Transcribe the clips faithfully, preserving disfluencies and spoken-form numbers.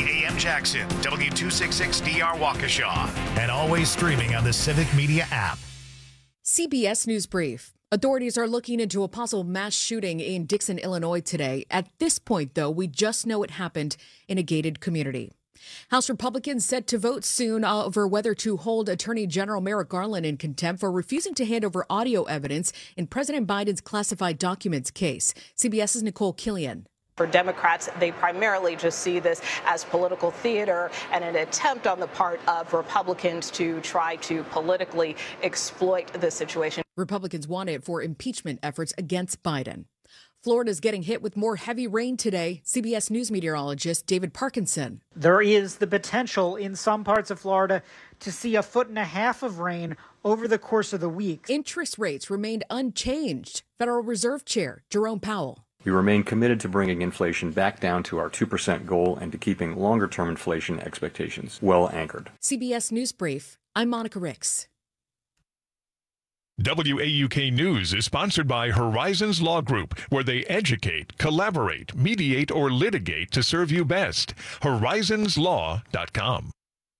A M Jackson, W two sixty-six D R Waukesha, and always streaming on the Civic Media app. C B S News Brief. Authorities are looking into a possible mass shooting in Dixon, Illinois today. At this point, though, we just know it happened in a gated community. House Republicans set to vote soon over whether to hold Attorney General Merrick Garland in contempt for refusing to hand over audio evidence in President Biden's classified documents case. CBS's Nicole Killian. For Democrats, they primarily just see this as political theater and an attempt on the part of Republicans to try to politically exploit the situation. Republicans want it for impeachment efforts against Biden. Florida's getting hit with more heavy rain today. C B S News meteorologist David Parkinson. There is the potential in some parts of Florida to see a foot and a half of rain over the course of the week. Interest rates remained unchanged. Federal Reserve Chair Jerome Powell. We remain committed to bringing inflation back down to our two percent goal and to keeping longer-term inflation expectations well anchored. C B S News Brief. I'm Monica Ricks. W A U K News is sponsored by Horizons Law Group, where they educate, collaborate, mediate, or litigate to serve you best. horizons law dot com.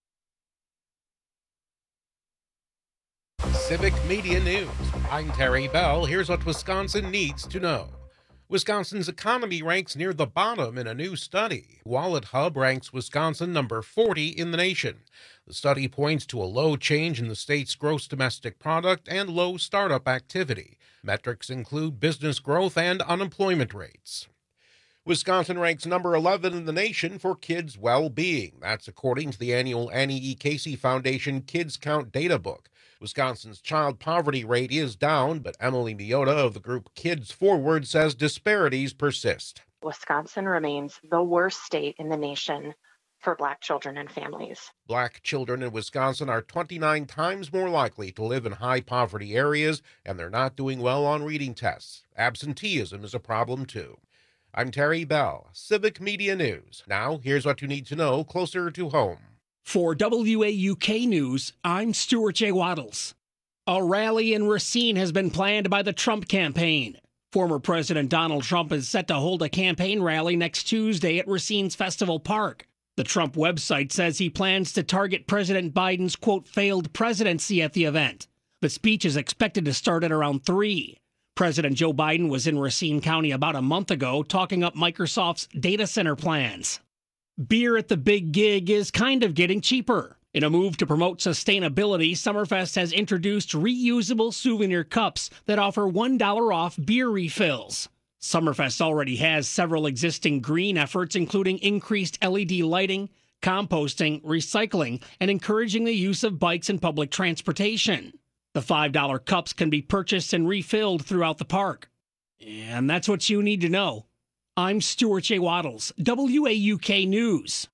Civic Media News. I'm Terry Bell. Here's what Wisconsin needs to know. Wisconsin's economy ranks near the bottom in a new study. Wallet Hub ranks Wisconsin number forty in the nation. The study points to a low change in the state's gross domestic product and low startup activity. Metrics include business growth and unemployment rates. Wisconsin ranks number eleven in the nation for kids' well-being. That's according to the annual Annie E. Casey Foundation Kids Count Data Book. Wisconsin's child poverty rate is down, but Emily Miota of the group Kids Forward says disparities persist. Wisconsin remains the worst state in the nation for Black children and families. Black children in Wisconsin are twenty-nine times more likely to live in high-poverty areas, and they're not doing well on reading tests. Absenteeism is a problem, too. I'm Terry Bell, Civic Media News. Now, here's what you need to know closer to home. For W A U K News, I'm Stuart J. Waddles. A rally in Racine has been planned by the Trump campaign. Former President Donald Trump is set to hold a campaign rally next Tuesday at Racine's Festival Park. The Trump website says he plans to target President Biden's, quote, failed presidency at the event. The speech is expected to start at around three. President Joe Biden was in Racine County about a month ago talking up Microsoft's data center plans. Beer at the Big Gig is kind of getting cheaper. In a move to promote sustainability, Summerfest has introduced reusable souvenir cups that offer one dollar off beer refills. Summerfest already has several existing green efforts, including increased L E D lighting, composting, recycling, and encouraging the use of bikes and public transportation. The five dollar cups can be purchased and refilled throughout the park. And that's what you need to know. I'm Stuart J. Waddles, W A U K News.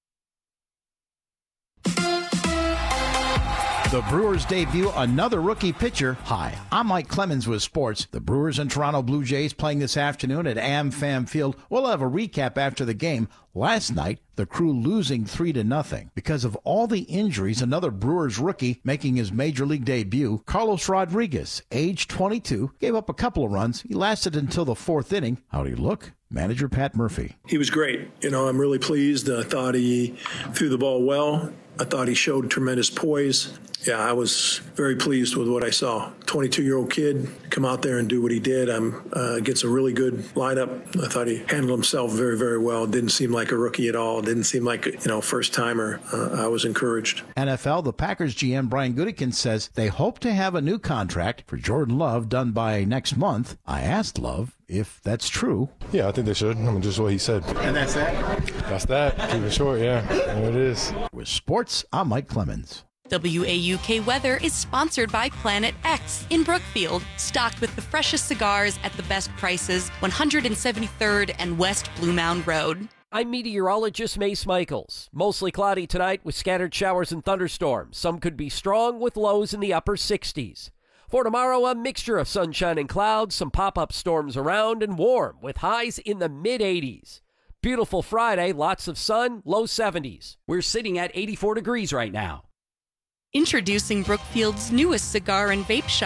The Brewers debut another rookie pitcher. Hi, I'm Mike Clemens with sports. The Brewers and Toronto Blue Jays playing this afternoon at AmFam Field. We'll have a recap after the game. Last night, the Crew losing three to nothing. Because of all the injuries, another Brewers rookie making his major league debut, Carlos Rodriguez, age twenty-two, gave up a couple of runs. He lasted until the fourth inning. How'd he look? Manager Pat Murphy. He was great. You know, I'm really pleased. I thought he threw the ball well. I thought he showed tremendous poise. Yeah, I was very pleased with what I saw. twenty-two-year-old kid come out there and do what he did. Um, uh, gets a really good lineup. I thought he handled himself very, very well. Didn't seem like a rookie at all. Didn't seem like a, you know, first-timer. Uh, I was encouraged. N F L, the Packers G M Brian Gutekunst says they hope to have a new contract for Jordan Love done by next month. I asked Love if that's true. Yeah, I think they should. I mean, just what he said. And that's that? That's that. Keep it short, yeah. There it is. With sports, I'm Mike Clemens. W A U K Weather is sponsored by Planet X in Brookfield, stocked with the freshest cigars at the best prices, one hundred seventy-third and West Blue Mound Road. I'm meteorologist Mace Michaels. Mostly cloudy tonight with scattered showers and thunderstorms. Some could be strong with lows in the upper sixties. For tomorrow, a mixture of sunshine and clouds, some pop-up storms around, and warm with highs in the mid-eighties. Beautiful Friday, lots of sun, low seventies. We're sitting at eighty-four degrees right now. Introducing Brookfield's newest cigar and vape shop,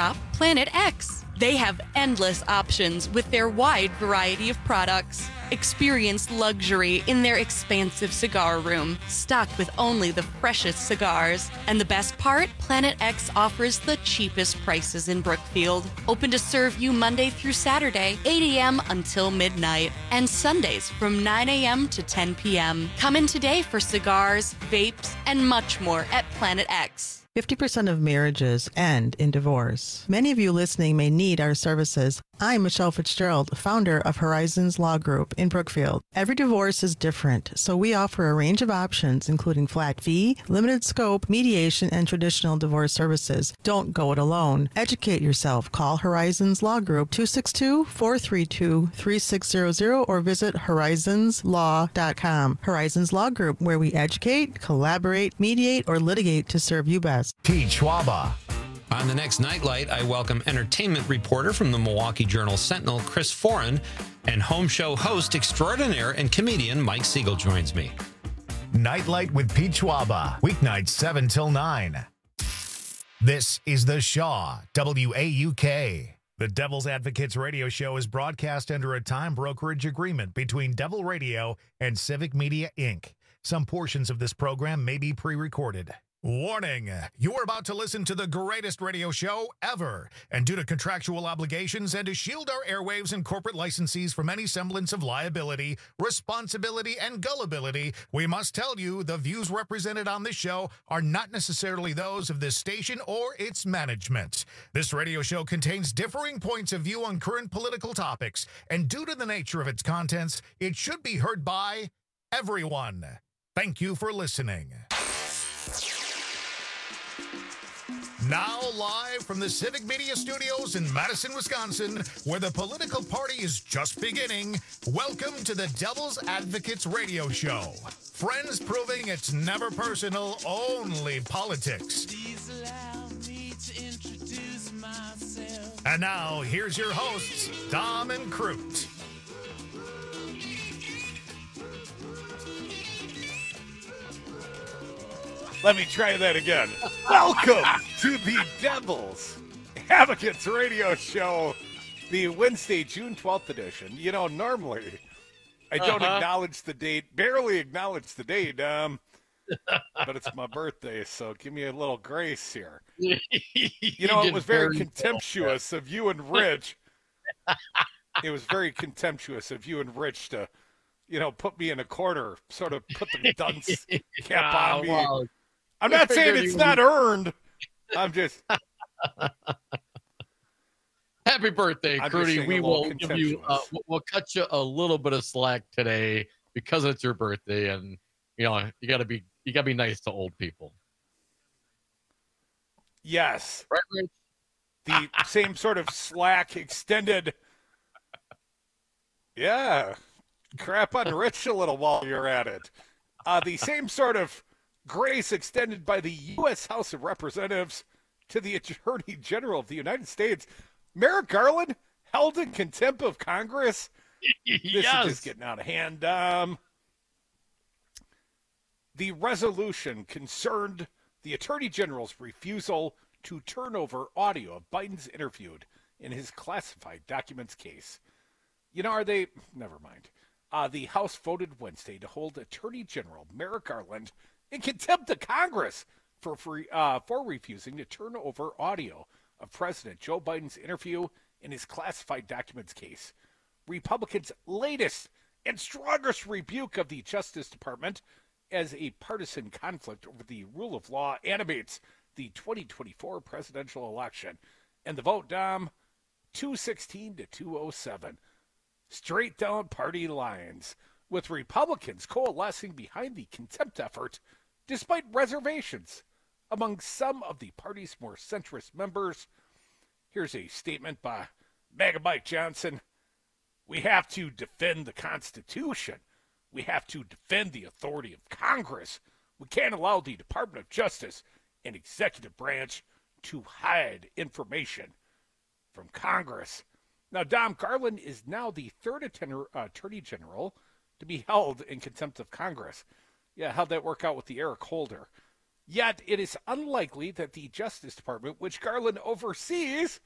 Planet X. They have endless options with their wide variety of products. Experience luxury in their expansive cigar room, stocked with only the freshest cigars. And the best part? Planet X offers the cheapest prices in Brookfield. Open to serve you Monday through Saturday, eight a.m. until midnight, and Sundays from nine a.m. to ten p.m. Come in today for cigars, vapes, and much more at Planet X. fifty percent of marriages end in divorce. Many of you listening may need our services. I'm Michelle Fitzgerald, founder of Horizons Law Group in Brookfield. Every divorce is different, so we offer a range of options, including flat fee, limited scope, mediation, and traditional divorce services. Don't go it alone. Educate yourself. Call Horizons Law Group two six two, four three two, three six zero zero or visit horizons law dot com. Horizons Law Group, where we educate, collaborate, mediate, or litigate to serve you best. Pete Schwaba. On the next Nightlight, I welcome entertainment reporter from the Milwaukee Journal-Sentinel, Chris Foran, and home show host extraordinaire and comedian Mike Siegel joins me. Nightlight with Pete Schwaba, weeknights seven till nine. This is The Shaw, W A U K. The Devil's Advocates radio show is broadcast under a time brokerage agreement between Devil Radio and Civic Media, Incorporated. Some portions of this program may be pre-recorded. Warning, you are about to listen to the greatest radio show ever, and due to contractual obligations and to shield our airwaves and corporate licensees from any semblance of liability, responsibility, and gullibility, we must tell you the views represented on this show are not necessarily those of this station or its management. This radio show contains differing points of view on current political topics, and due to the nature of its contents, it should be heard by everyone. Thank you for listening. Now live from the Civic Media Studios in Madison, Wisconsin, where the political party is just beginning, welcome to the Devil's Advocates radio show. Friends proving it's never personal, only politics. And now, here's your hosts, Dom and Crute. Let me try that again. Welcome to the Devil's Advocates radio show, the Wednesday, June twelfth edition. You know, normally I don't uh-huh. acknowledge the date, barely acknowledge the date, um, but it's my birthday, so give me a little grace here. You know, it was very contemptuous of you and Rich. It was very contemptuous of you and Rich to, you know, put me in a corner, sort of put the dunce cap on me. Wow. I'm not saying it's not earned. I'm just. Happy birthday, Crudy. We will give you. Uh, we'll cut you a little bit of slack today because it's your birthday, and you know you got to be you got to be nice to old people. Yes. Right, Rich? The same sort of slack extended. Yeah. Crap on Rich a little while you're at it. Uh, the same sort of grace extended by the U S House of Representatives to the Attorney General of the United States. Merrick Garland held in contempt of Congress. This yes. is just getting out of hand. Um, the resolution concerned the Attorney General's refusal to turn over audio of Biden's interviewed in his classified documents case. You know, are they? Never mind. Uh, the House voted Wednesday to hold Attorney General Merrick Garland in contempt of Congress for free, uh, for refusing to turn over audio of President Joe Biden's interview in his classified documents case. Republicans' latest and strongest rebuke of the Justice Department as a partisan conflict over the rule of law animates the twenty twenty-four presidential election. And the vote, Dom, two sixteen to two oh seven. Straight down party lines, with Republicans coalescing behind the contempt effort despite reservations among some of the party's more centrist members. Here's a statement by MAGA Mike Johnson. We have to defend the Constitution. We have to defend the authority of Congress. We can't allow the Department of Justice and executive branch to hide information from Congress. Now, Dom, Garland is now the third attender, uh, Attorney General to be held in contempt of Congress. Yeah, how'd that work out with the Eric Holder? Yet, it is unlikely that the Justice Department, which Garland oversees,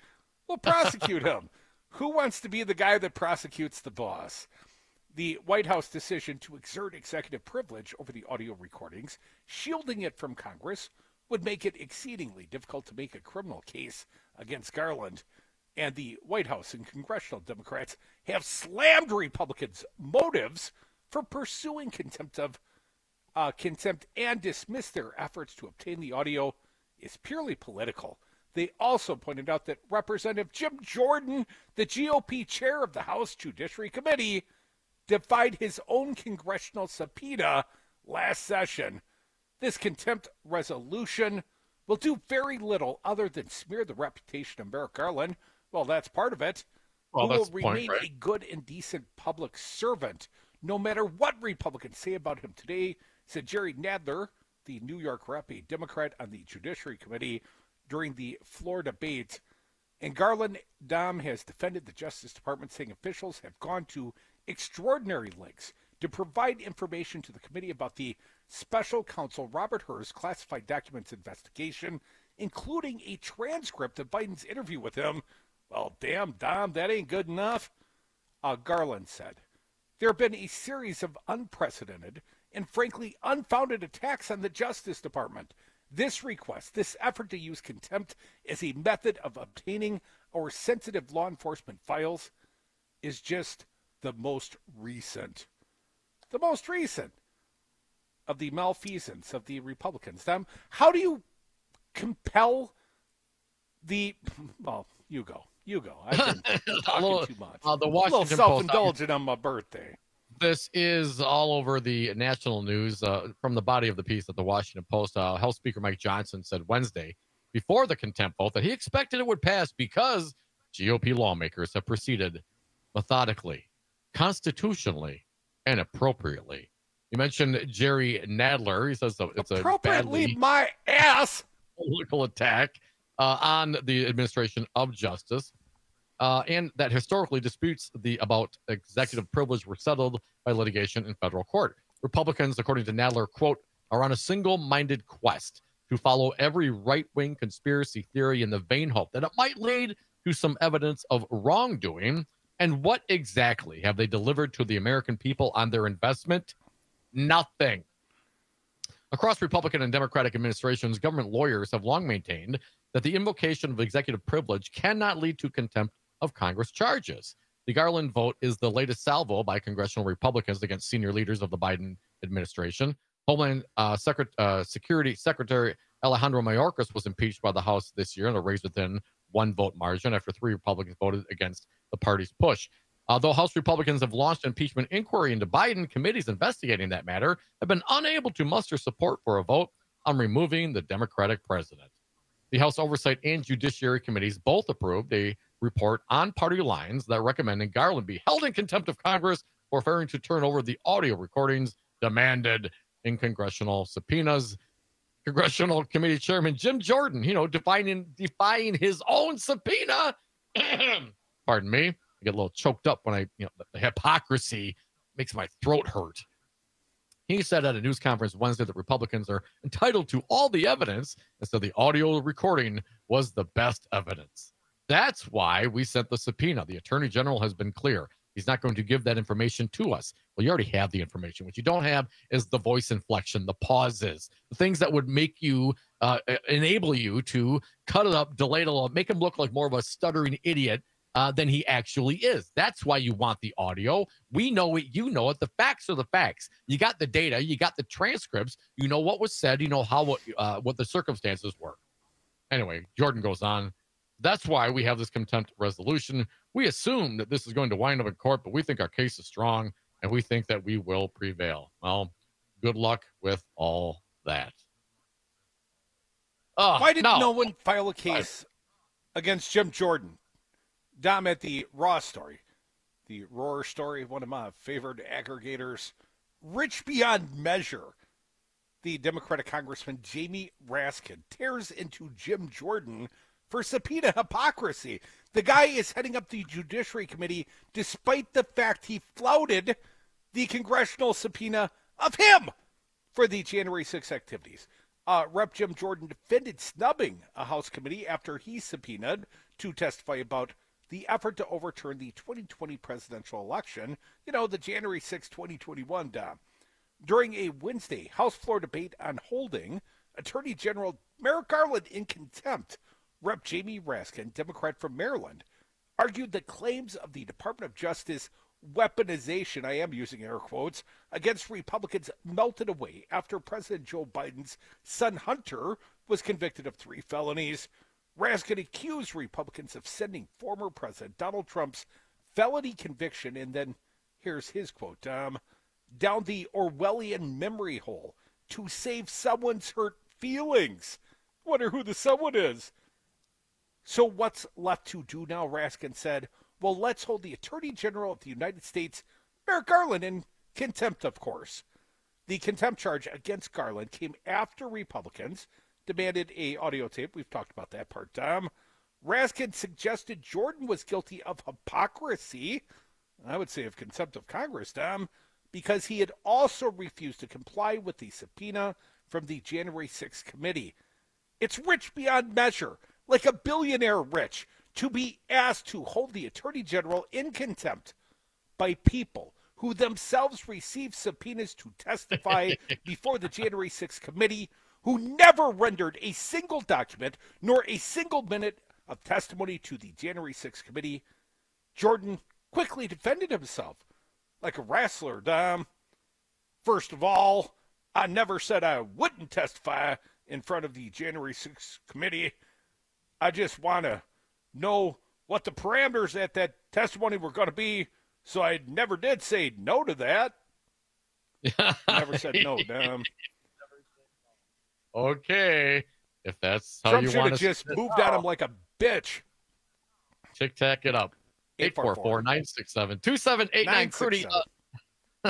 We'll prosecute him. Who wants to be the guy that prosecutes the boss? The White House decision to exert executive privilege over the audio recordings, shielding it from Congress, would make it exceedingly difficult to make a criminal case against Garland. And the White House and congressional Democrats have slammed Republicans' motives for pursuing contempt of uh, contempt and dismissed their efforts to obtain the audio is purely political. They also pointed out that Representative Jim Jordan, the G O P chair of the House Judiciary Committee, defied his own congressional subpoena last session. This contempt resolution will do very little other than smear the reputation of Merrick Garland. Well, that's part of it. Well, who that's will the point, remain right? a good and decent public servant, no matter what Republicans say about him today, said Jerry Nadler, the New York rep, a Democrat on the Judiciary Committee, during the floor debate. And Garland, Dom, has defended the Justice Department, saying officials have gone to extraordinary lengths to provide information to the committee about the special counsel Robert Hur's classified documents investigation, including a transcript of Biden's interview with him. Well, damn, Dom, that ain't good enough. Uh, Garland said, there have been a series of unprecedented and frankly unfounded attacks on the Justice Department. This request, this effort to use contempt as a method of obtaining our sensitive law enforcement files is just the most recent. The most recent of the malfeasance of the Republicans. Them, how do you compel the, well, you go. You go. I've been talking little, too much. Uh, the a Washington little self-indulgent on my birthday. This is all over the national news uh, from the body of the piece at the Washington Post. Uh, House Speaker Mike Johnson said Wednesday, before the contempt vote, that he expected it would pass because G O P lawmakers have proceeded methodically, constitutionally, and appropriately. You mentioned Jerry Nadler. He says it's a appropriately badly my ass political attack uh, on the administration of justice. Uh, and that historically disputes the about executive privilege were settled by litigation in federal court. Republicans, according to Nadler, quote, are on a single-minded quest to follow every right-wing conspiracy theory in the vain hope that it might lead to some evidence of wrongdoing. And what exactly have they delivered to the American people on their investment? Nothing. Across Republican and Democratic administrations, government lawyers have long maintained that the invocation of executive privilege cannot lead to contempt of Congress charges. The Garland vote is the latest salvo by congressional Republicans against senior leaders of the Biden administration. Homeland uh, Secret, uh, Security Secretary Alejandro Mayorkas was impeached by the House this year in a race within one vote margin after three Republicans voted against the party's push. Although House Republicans have launched an impeachment inquiry into Biden, committees investigating that matter have been unable to muster support for a vote on removing the Democratic president. The House Oversight and Judiciary Committees both approved a report on party lines that recommended Garland be held in contempt of Congress for failing to turn over the audio recordings demanded in congressional subpoenas. Congressional Committee Chairman Jim Jordan, you know, defying, defying his own subpoena. Pardon me. I get a little choked up when I, you know, the, the hypocrisy makes my throat hurt. He said at a news conference Wednesday that Republicans are entitled to all the evidence, and so the audio recording was the best evidence. That's why we sent the subpoena. The Attorney General has been clear. He's not going to give that information to us. Well, you already have the information. What you don't have is the voice inflection, the pauses, the things that would make you, uh, enable you to cut it up, delay it a little, make him look like more of a stuttering idiot uh, than he actually is. That's why you want the audio. We know it. You know it. The facts are the facts. You got the data. You got the transcripts. You know what was said. You know how uh, what the circumstances were. Anyway, Jordan goes on. That's why we have this contempt resolution. We assume that this is going to wind up in court, but we think our case is strong, and we think that we will prevail. Well, good luck with all that. Uh, Why did no. no one file a case against Jim Jordan? Dom, at the Raw story, the Roar story, one of my favorite aggregators, rich beyond measure, the Democratic Congressman Jamie Raskin tears into Jim Jordan for subpoena hypocrisy. The guy is heading up the Judiciary Committee despite the fact he flouted the congressional subpoena of him for the January sixth activities. Uh, Representative Jim Jordan defended snubbing a House committee after he subpoenaed to testify about the effort to overturn the twenty twenty presidential election, you know, the January sixth, twenty twenty-one. Uh, during a Wednesday House floor debate on holding Attorney General Merrick Garland in contempt, Representative Jamie Raskin, Democrat from Maryland, argued that claims of the Department of Justice weaponization, I am using air quotes, against Republicans melted away after President Joe Biden's son Hunter was convicted of three felonies. Raskin accused Republicans of sending former President Donald Trump's felony conviction, and then here's his quote, um, down the Orwellian memory hole to save someone's hurt feelings. Wonder who the someone is. So what's left to do now, Raskin said. Well, let's hold the Attorney General of the United States, Merrick Garland, in contempt, of course. The contempt charge against Garland came after Republicans demanded a audio tape. We've talked about that part. Um, Raskin suggested Jordan was guilty of hypocrisy, I would say of contempt of Congress, um, because he had also refused to comply with the subpoena from the January sixth committee. It's rich beyond measure, like a billionaire rich, to be asked to hold the Attorney General in contempt by people who themselves received subpoenas to testify before the January sixth committee, who never rendered a single document nor a single minute of testimony to the January sixth committee. Jordan quickly defended himself like a wrestler. Um, first of all, I never said I wouldn't testify in front of the January sixth committee. I just want to know what the parameters at that testimony were going to be, so I never did say no to that. Never said no, damn. Okay, if that's how Trump you should want have to just moved at him like a bitch. Tic tac it up. eight four four, nine six seven, two seven eight nine. Crudy. Uh,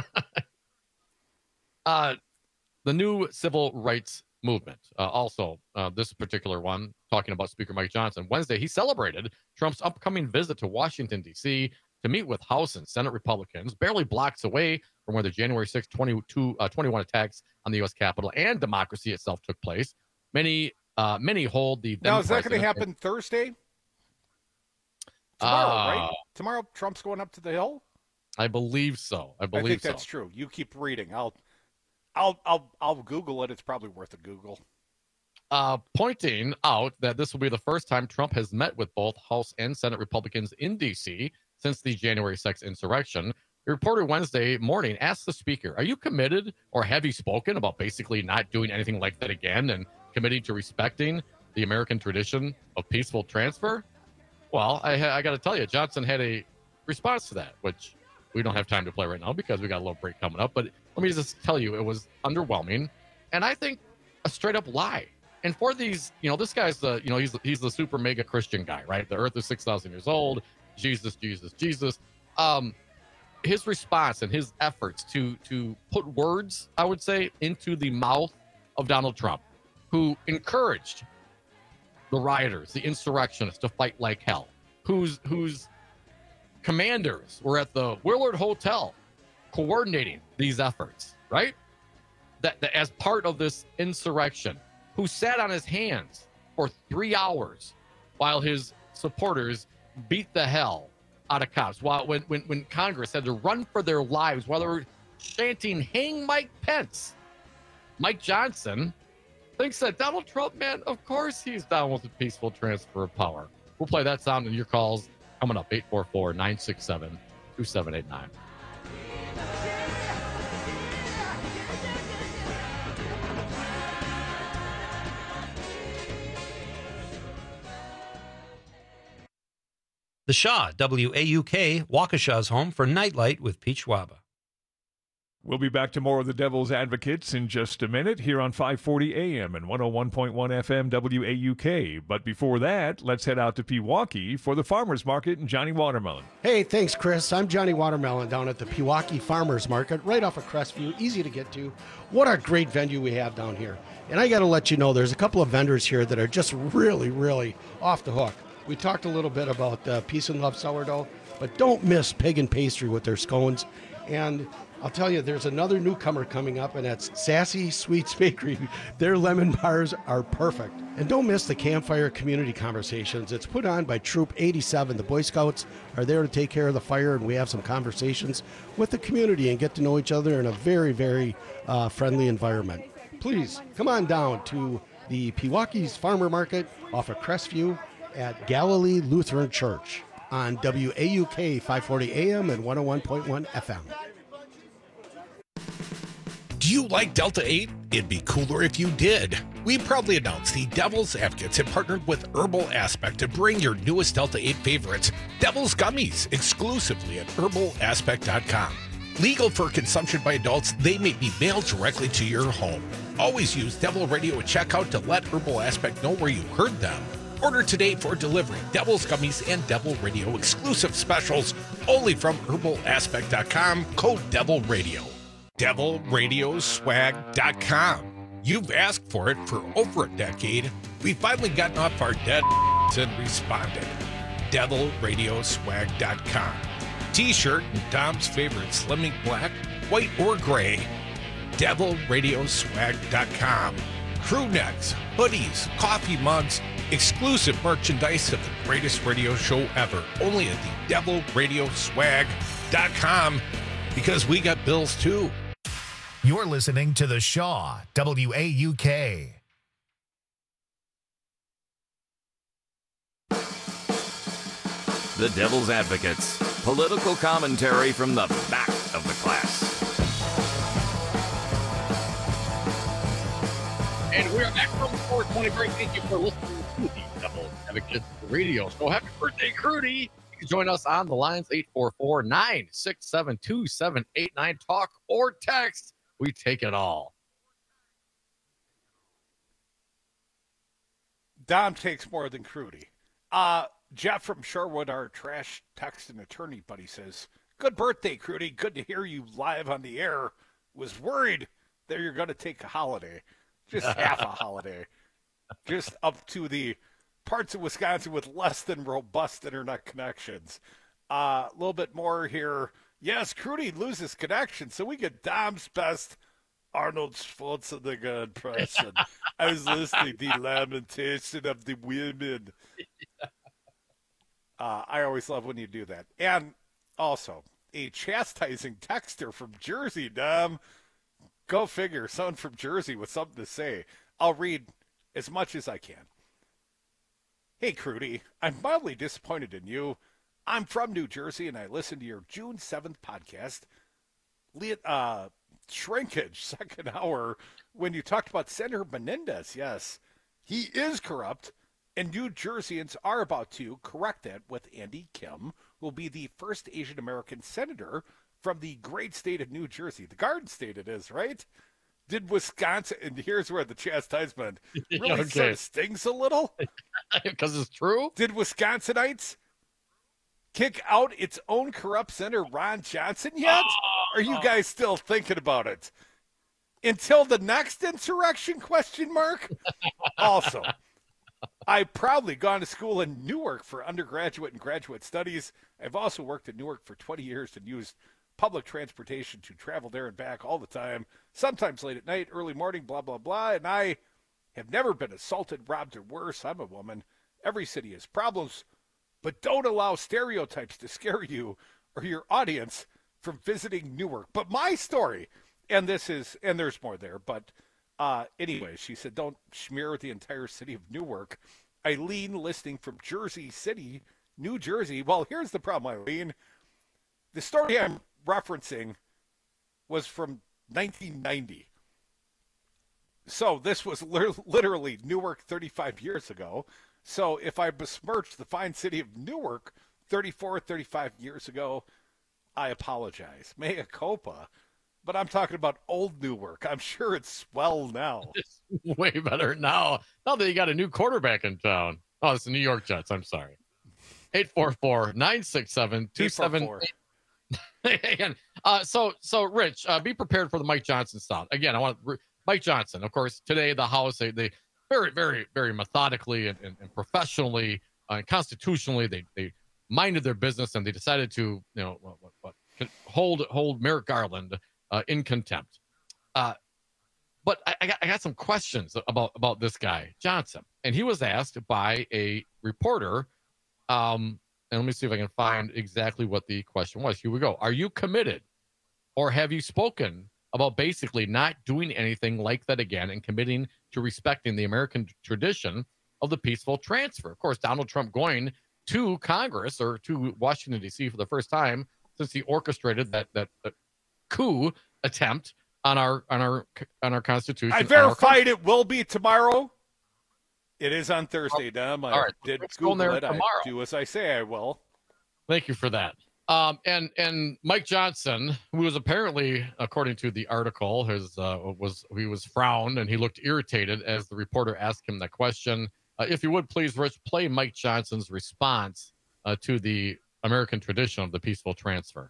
uh, the new civil rights movement. Uh, also, uh, this particular one, talking about Speaker Mike Johnson. Wednesday, he celebrated Trump's upcoming visit to Washington, D C to meet with House and Senate Republicans, barely blocks away from where the January sixth, twenty-two, uh, twenty-one attacks on the U S Capitol and democracy itself took place. Many uh, many hold the... Now, is that going to happen Thursday? Tomorrow, uh, right? Tomorrow, Trump's going up to the Hill? I believe so. I believe so. I think that's so. true. You keep reading. I'll, I'll, I'll, I'll Google it. It's probably worth a Google. Uh, pointing out that this will be the first time Trump has met with both House and Senate Republicans in D C since the January sixth insurrection. A reporter Wednesday morning asked the speaker, are you committed or have you spoken about basically not doing anything like that again and committing to respecting the American tradition of peaceful transfer? Well, I, I got to tell you, Johnson had a response to that, which we don't have time to play right now because we got a little break coming up. But let me just tell you, it was underwhelming. And I think a straight up lie. And for these, you know, this guy's the, you know, he's, he's the super mega Christian guy, right? The earth is six thousand years old. Jesus, Jesus, Jesus. Um, his response and his efforts to, to put words, I would say, into the mouth of Donald Trump, who encouraged the rioters, the insurrectionists to fight like hell, whose, whose commanders were at the Willard Hotel coordinating these efforts, right? That, that as part of this insurrection, who sat on his hands for three hours while his supporters beat the hell out of cops, while when, when, when Congress had to run for their lives while they were chanting, hang Mike Pence. Mike Johnson thinks that Donald Trump, man, of course he's down with the peaceful transfer of power. We'll play that sound in your calls coming up, eight four four, nine six seven, two seven eight nine. The Shaw, W A U K, Waukesha's home for Nightlight with Pete Schwaba. We'll be back to more of the Devil's Advocates in just a minute here on five forty A M and one oh one point one F M W A U K. But before that, let's head out to Pewaukee for the Farmers Market and Johnny Watermelon. Hey, thanks, Chris. I'm Johnny Watermelon down at the Pewaukee Farmers Market, right off of Crestview. Easy to get to. What a great venue we have down here. And I got to let you know, there's a couple of vendors here that are just really, really off the hook. We talked a little bit about uh, Peace and Love sourdough, but don't miss Pagan Pastry with their scones. And I'll tell you, there's another newcomer coming up, and that's Sassy Sweets Bakery. Their lemon bars are perfect. And don't miss the Campfire Community Conversations. It's put on by Troop eighty-seven. The Boy Scouts are there to take care of the fire, and we have some conversations with the community and get to know each other in a very, very uh, friendly environment. Please come on down to the Pewaukee's Farmer Market off of Crestview at Galilee Lutheran Church on W A U K five forty A M and one oh one point one F M. Do you like Delta eight? It'd be cooler if you did. We proudly announce the Devil's Advocates have partnered with Herbal Aspect to bring your newest Delta eight favorites, Devil's Gummies, exclusively at herbal aspect dot com. Legal for consumption by adults, they may be mailed directly to your home. Always use Devil Radio at checkout to let Herbal Aspect know where you heard them. Order today for delivery. Devil's Gummies and Devil Radio exclusive specials only from herbal aspect dot com, code Devil Radio. devil radio swag dot com. You've asked for it for over a decade. We've finally gotten off our dead and responded. devil radio swag dot com. T-shirt and Dom's favorite Slimming Black, white or gray. devil radio swag dot com. Crew necks, hoodies, coffee mugs, exclusive merchandise of the greatest radio show ever. Only at the devil radio swag dot com, because we got bills too. You're listening to The Shaw, W A U K. The Devil's Advocates. Political commentary from the back of the class. And we are back from the four twenty break. Thank you for listening to the Devil's Advocates Radio. So happy birthday, Crudy. You can join us on the lines eight four four, nine six seven, two seven eight nine. Talk or text. We take it all. Dom takes more than Crudy. Uh, Jeff from Sherwood, our trash text and attorney buddy, says, good birthday, Crudy. Good to hear you live on the air. Was worried that you're going to take a holiday. Just half a holiday. Just up to the parts of Wisconsin with less than robust internet connections. Uh, a little bit more here. Yes, Crudy loses connection, so we get Dom's best Arnold Schwarzenegger impression. I was listening to the lamentation of the women. Uh, I always love when you do that. And also, a chastising texter from Jersey, Dom. Go figure, someone from Jersey with something to say. I'll read as much as I can. Hey, Crudy, I'm mildly disappointed in you. I'm from New Jersey, and I listened to your June seventh podcast, uh, Shrinkage, second hour, when you talked about Senator Menendez. Yes, he is corrupt, and New Jerseyans are about to correct that with Andy Kim, who will be the first Asian-American senator from the great state of New Jersey. The Garden State it is, right? Did Wisconsin, and here's where the chastisement really Okay. sort of stings a little. Because it's true. Did Wisconsinites kick out its own corrupt senator, Ron Johnson, yet? Are you guys still thinking about it? Until the next insurrection, question mark? Also, I've proudly gone to school in Newark for undergraduate and graduate studies. I've also worked in Newark for twenty years and used public transportation to travel there and back all the time, sometimes late at night, early morning, blah, blah, blah. And I have never been assaulted, robbed, or worse. I'm a woman. Every city has problems, but don't allow stereotypes to scare you or your audience from visiting Newark. But my story, and this is, and there's more there, but uh, anyway, she said, don't smear the entire city of Newark. Eileen, listening from Jersey City, New Jersey. Well, here's the problem, Eileen. The story I'm referencing was from nineteen ninety. So this was li- literally Newark thirty-five years ago. So if I besmirched the fine city of Newark thirty-four, thirty-five years ago, I apologize. Mea culpa. But I'm talking about old Newark. I'm sure it's swell now. It's way better now. Now that you got a new quarterback in town. Oh, it's the New York Jets. I'm sorry. eight four four, nine six seven, two seven eight. Again, uh, so so Rich, uh, be prepared for the Mike Johnson style. Again, I want to, Mike Johnson. Of course, today the House they, they very very very methodically and, and, and professionally uh, and constitutionally they they minded their business and they decided to you know what, what, what, hold hold Merrick Garland uh, in contempt. Uh, but I, I, got, I got some questions about, about this guy, Johnson. And he was asked by a reporter, um, and let me see if I can find exactly what the question was. Here we go. Are you committed, or have you spoken about basically not doing anything like that again and committing to respecting the American tradition of the peaceful transfer? Of course, Donald Trump going to Congress or to Washington, D C for the first time since he orchestrated that, that, that coup attempt on our on our on our Constitution. I verified it will be tomorrow. It is on Thursday, Dom. I All right, did let's go Google there it. I tomorrow. do as I say I will. Thank you for that. Um, and and Mike Johnson, who was apparently, according to the article, his uh, was he was frowned and he looked irritated as the reporter asked him that question. Uh, if you would please, Rich, play Mike Johnson's response uh, to the American tradition of the peaceful transfer.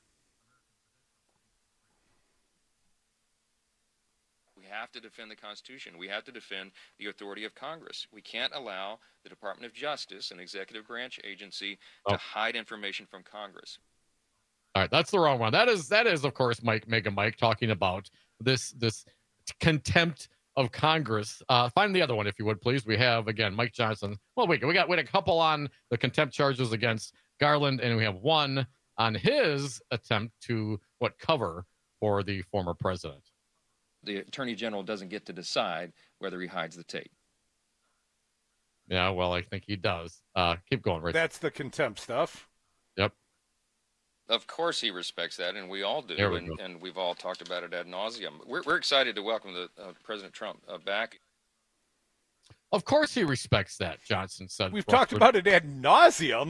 We have to defend the Constitution. We have to defend the authority of Congress. We can't allow the Department of Justice, an executive branch agency, Oh. to hide information from Congress. All right, that's the wrong one. That is that is of course Mike Mega Mike talking about this this contempt of Congress. Uh, find the other one if you would please. We have again Mike Johnson. Well, wait, we got we had a couple on the contempt charges against Garland, and we have one on his attempt to what cover for the former president. The Attorney General doesn't get to decide whether he hides the tape. Yeah, well, I think he does. Uh, keep going, Rich. That's the contempt stuff. Yep. Of course he respects that, and we all do, There we and, go. and we've all talked about it ad nauseum. We're, we're excited to welcome the uh, President Trump uh, back. Of course he respects that, Johnson said. We've talked about it ad nauseum.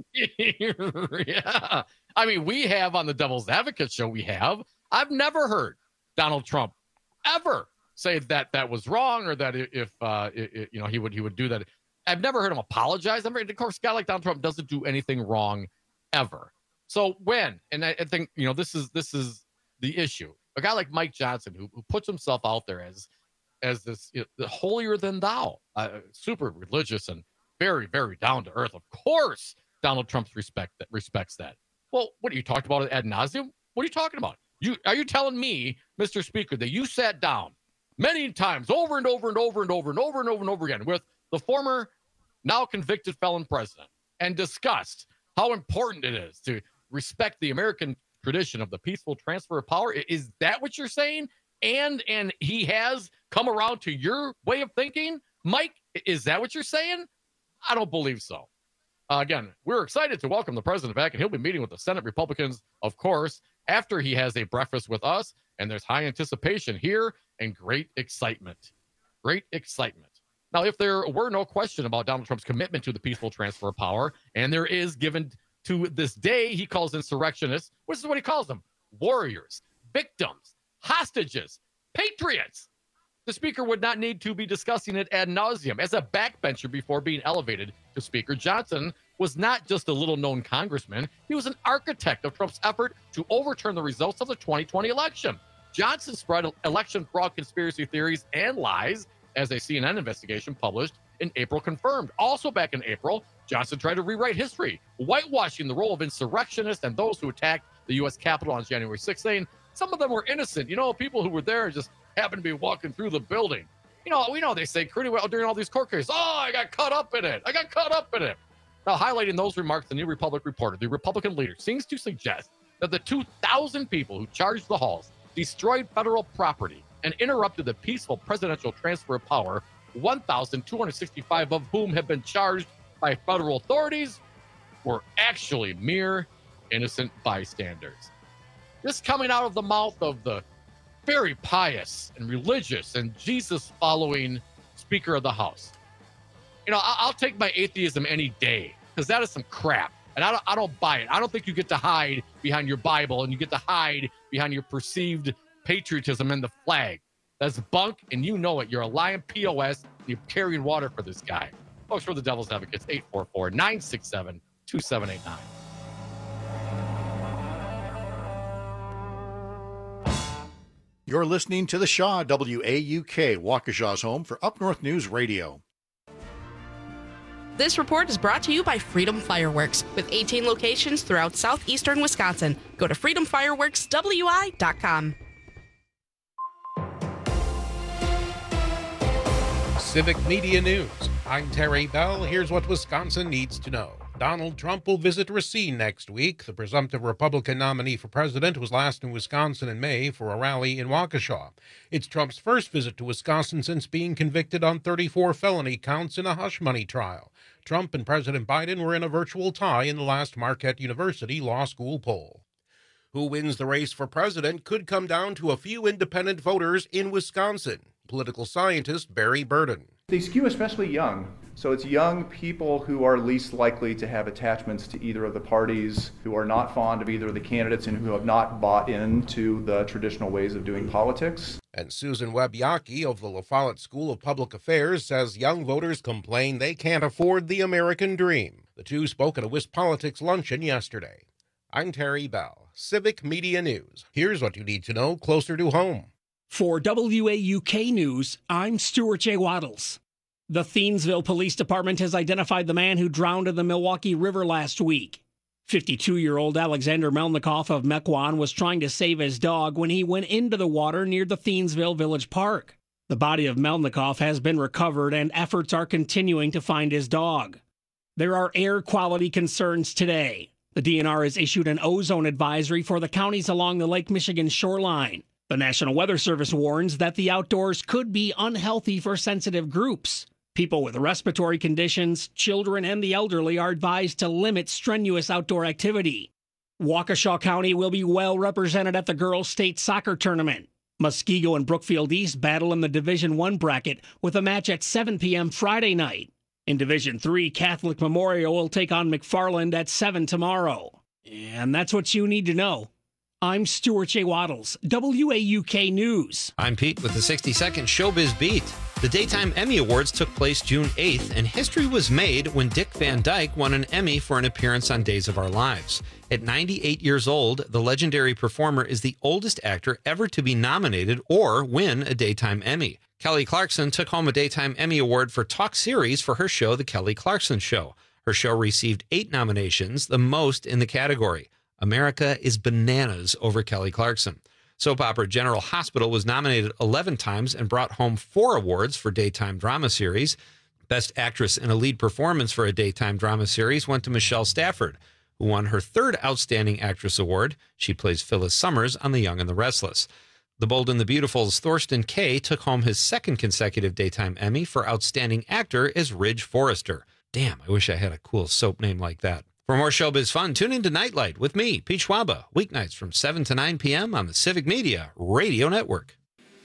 Yeah. I mean, we have on the Devil's Advocate show, we have. I've never heard Donald Trump ever say that that was wrong or that if, uh, it, it, you know, he would he would do that. I've never heard him apologize. I mean, of course, a guy like Donald Trump doesn't do anything wrong ever. So when, and I, I think, you know, this is this is the issue. A guy like Mike Johnson, who, who puts himself out there as as this you know, the holier than thou, uh, super religious and very, very down to earth. Of course, Donald Trump respect that respects that. Well, what are you talking about ad nauseum? What are you talking about? You are you telling me, Mister Speaker, that you sat down many times over and over and over and over and over and over and over again with the former, now convicted felon president and discussed how important it is to respect the American tradition of the peaceful transfer of power? Is that what you're saying? And and he has come around to your way of thinking, Mike? Is that what you're saying? I don't believe so. Uh, again, we're excited to welcome the president back, and he'll be meeting with the Senate Republicans, of course, after he has a breakfast with us. And there's high anticipation here and great excitement. Great excitement. Now, if there were no question about Donald Trump's commitment to the peaceful transfer of power, and there is, given to this day, he calls insurrectionists, which is what he calls them, warriors, victims, hostages, patriots, the Speaker would not need to be discussing it ad nauseum. As a backbencher before being elevated to Speaker, Johnson was not just a little-known congressman. He was an architect of Trump's effort to overturn the results of the twenty twenty election. Johnson spread election fraud conspiracy theories and lies, as a C N N investigation published in April confirmed. Also back in April, Johnson tried to rewrite history, whitewashing the role of insurrectionists and those who attacked the U S Capitol on January sixth, saying some of them were innocent. You know, people who were there just happened to be walking through the building. You know, we know they say pretty well during all these court cases, oh, I got caught up in it. I got caught up in it. Now, highlighting those remarks, the New Republic reported, the Republican leader seems to suggest that the two thousand people who charged the halls destroyed federal property and interrupted the peaceful presidential transfer of power, one thousand two hundred sixty-five of whom have been charged by federal authorities, were actually mere innocent bystanders. This coming out of the mouth of the very pious and religious and Jesus-following Speaker of the House. You know, I'll take my atheism any day, because that is some crap, and I don't, I don't buy it. I don't think you get to hide behind your Bible and you get to hide behind your perceived patriotism and the flag. That's bunk, and you know it. You're a lying P O S. You're carrying water for this guy. Folks, for the Devil's Advocates, eight four four, nine six seven, two seven eight nine. You're listening to the Shaw, W A U K, Waukesha's home for Up North News Radio. This report is brought to you by Freedom Fireworks, with eighteen locations throughout southeastern Wisconsin. Go to freedom fireworks w i dot com. Civic Media News. I'm Terry Bell. Here's what Wisconsin needs to know. Donald Trump will visit Racine next week. The presumptive Republican nominee for president was last in Wisconsin in May for a rally in Waukesha. It's Trump's first visit to Wisconsin since being convicted on thirty-four felony counts in a hush money trial. Trump and President Biden were in a virtual tie in the last Marquette University Law School poll. Who wins the race for president could come down to a few independent voters in Wisconsin. Political scientist Barry Burden. They skew especially young. So it's young people who are least likely to have attachments to either of the parties, who are not fond of either of the candidates, and who have not bought into the traditional ways of doing politics. And Susan Webb-Yockey of the La Follette School of Public Affairs says young voters complain they can't afford the American dream. The two spoke at a WisPolitics luncheon yesterday. I'm Terry Bell, Civic Media News. Here's what you need to know closer to home. For W A U K News, I'm Stuart J. Waddles. The Thiensville Police Department has identified the man who drowned in the Milwaukee River last week. fifty-two-year-old Alexander Melnikoff of Mequon was trying to save his dog when he went into the water near the Thiensville Village Park. The body of Melnikoff has been recovered and efforts are continuing to find his dog. There are air quality concerns today. The D N R has issued an ozone advisory for the counties along the Lake Michigan shoreline. The National Weather Service warns that the outdoors could be unhealthy for sensitive groups. People with respiratory conditions, children, and the elderly are advised to limit strenuous outdoor activity. Waukesha County will be well represented at the girls' state soccer tournament. Muskego and Brookfield East battle in the Division One bracket with a match at seven p.m. Friday night. In Division Three, Catholic Memorial will take on McFarland at seven tomorrow. And that's what you need to know. I'm Stuart J. Waddles, W A U K News. I'm Pete with the sixty-second Showbiz Beat. The Daytime Emmy Awards took place June eighth, and history was made when Dick Van Dyke won an Emmy for an appearance on Days of Our Lives. At ninety-eight years old, the legendary performer is the oldest actor ever to be nominated or win a Daytime Emmy. Kelly Clarkson took home a Daytime Emmy Award for Talk Series for her show, The Kelly Clarkson Show. Her show received eight nominations, the most in the category. America is bananas over Kelly Clarkson. Soap opera General Hospital was nominated eleven times and brought home four awards for Daytime Drama Series. Best Actress in a Lead Performance for a Daytime Drama Series went to Michelle Stafford, who won her third Outstanding Actress Award. She plays Phyllis Summers on The Young and the Restless. The Bold and the Beautiful's Thorsten Kaye took home his second consecutive Daytime Emmy for Outstanding Actor as Ridge Forrester. Damn, I wish I had a cool soap name like that. For more showbiz fun, tune in to Nightlight with me, Pete Schwaba, weeknights from seven to nine p.m. on the Civic Media Radio Network.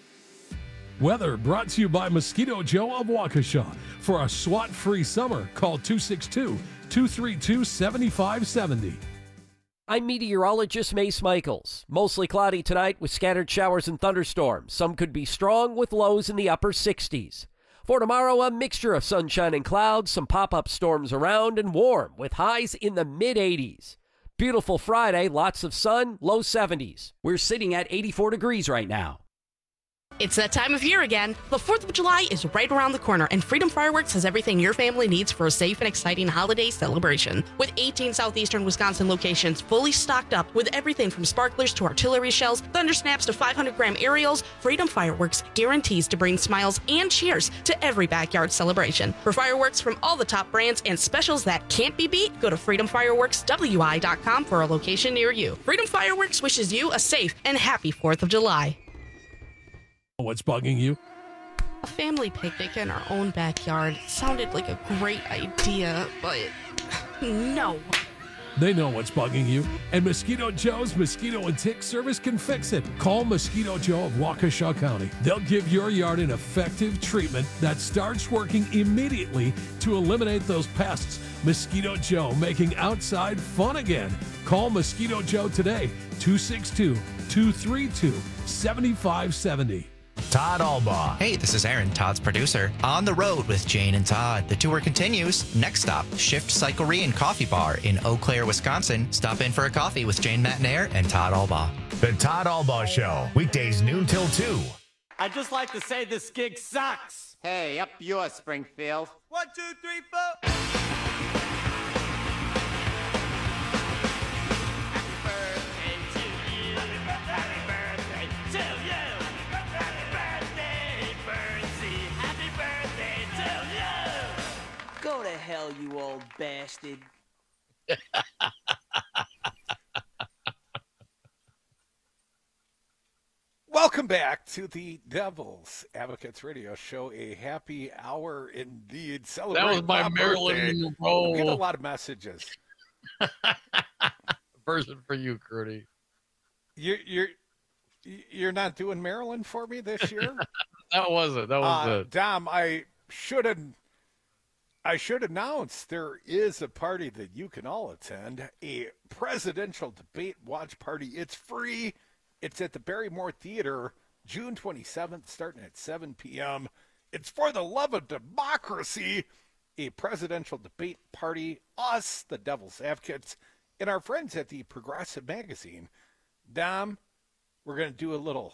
Weather brought to you by Mosquito Joe of Waukesha. For a SWAT-free summer, call two six two, two three two, seven five seven zero. I'm meteorologist Mace Michaels. Mostly cloudy tonight with scattered showers and thunderstorms. Some could be strong with lows in the upper sixties. For tomorrow, a mixture of sunshine and clouds, some pop-up storms around, and warm with highs in the mid-eighties. Beautiful Friday, lots of sun, low seventies. We're sitting at eighty-four degrees right now. It's that time of year again. The fourth of July is right around the corner, and Freedom Fireworks has everything your family needs for a safe and exciting holiday celebration. With eighteen southeastern Wisconsin locations fully stocked up with everything from sparklers to artillery shells, thunder snaps to five hundred gram aerials, Freedom Fireworks guarantees to bring smiles and cheers to every backyard celebration. For fireworks from all the top brands and specials that can't be beat, go to freedom fireworks w i dot com for a location near you. Freedom Fireworks wishes you a safe and happy fourth of July. What's bugging you? A family picnic in our own backyard sounded like a great idea, but no. They know what's bugging you, and Mosquito Joe's Mosquito and Tick Service can fix it. Call Mosquito Joe of Waukesha County. They'll give your yard an effective treatment that starts working immediately to eliminate those pests. Mosquito Joe, making outside fun again. Call Mosquito Joe today, two six two, two three two, seven five seven zero. Todd Albaugh. Hey, this is Aaron, Todd's producer. On the road with Jane and Todd. The tour continues. Next stop, Shift Cyclery and Coffee Bar in Eau Claire, Wisconsin. Stop in for a coffee with Jane Matnair and Todd Albaugh. The Todd Albaugh Show, weekdays noon till two. I'd just like to say this gig sucks. Hey, up yours, Springfield. One, two, three, four. Happy birthday hell, you old bastard. Welcome back to the Devil's Advocates Radio Show. A happy hour indeed. Celebrate That was my Bob Marilyn birthday. Monroe. We get a lot of messages. Version for you, Curdy. You're you're you're not doing Maryland for me this year? That was it. That was uh, it. Dom, I should have I should announce there is a party that you can all attend, a presidential debate watch party. It's free. It's at the Barrymore Theater, June twenty-seventh, starting at seven p.m. It's for the love of democracy, a presidential debate party. Us, the Devil's Advocates, and our friends at the Progressive Magazine. Dom, we're going to do a little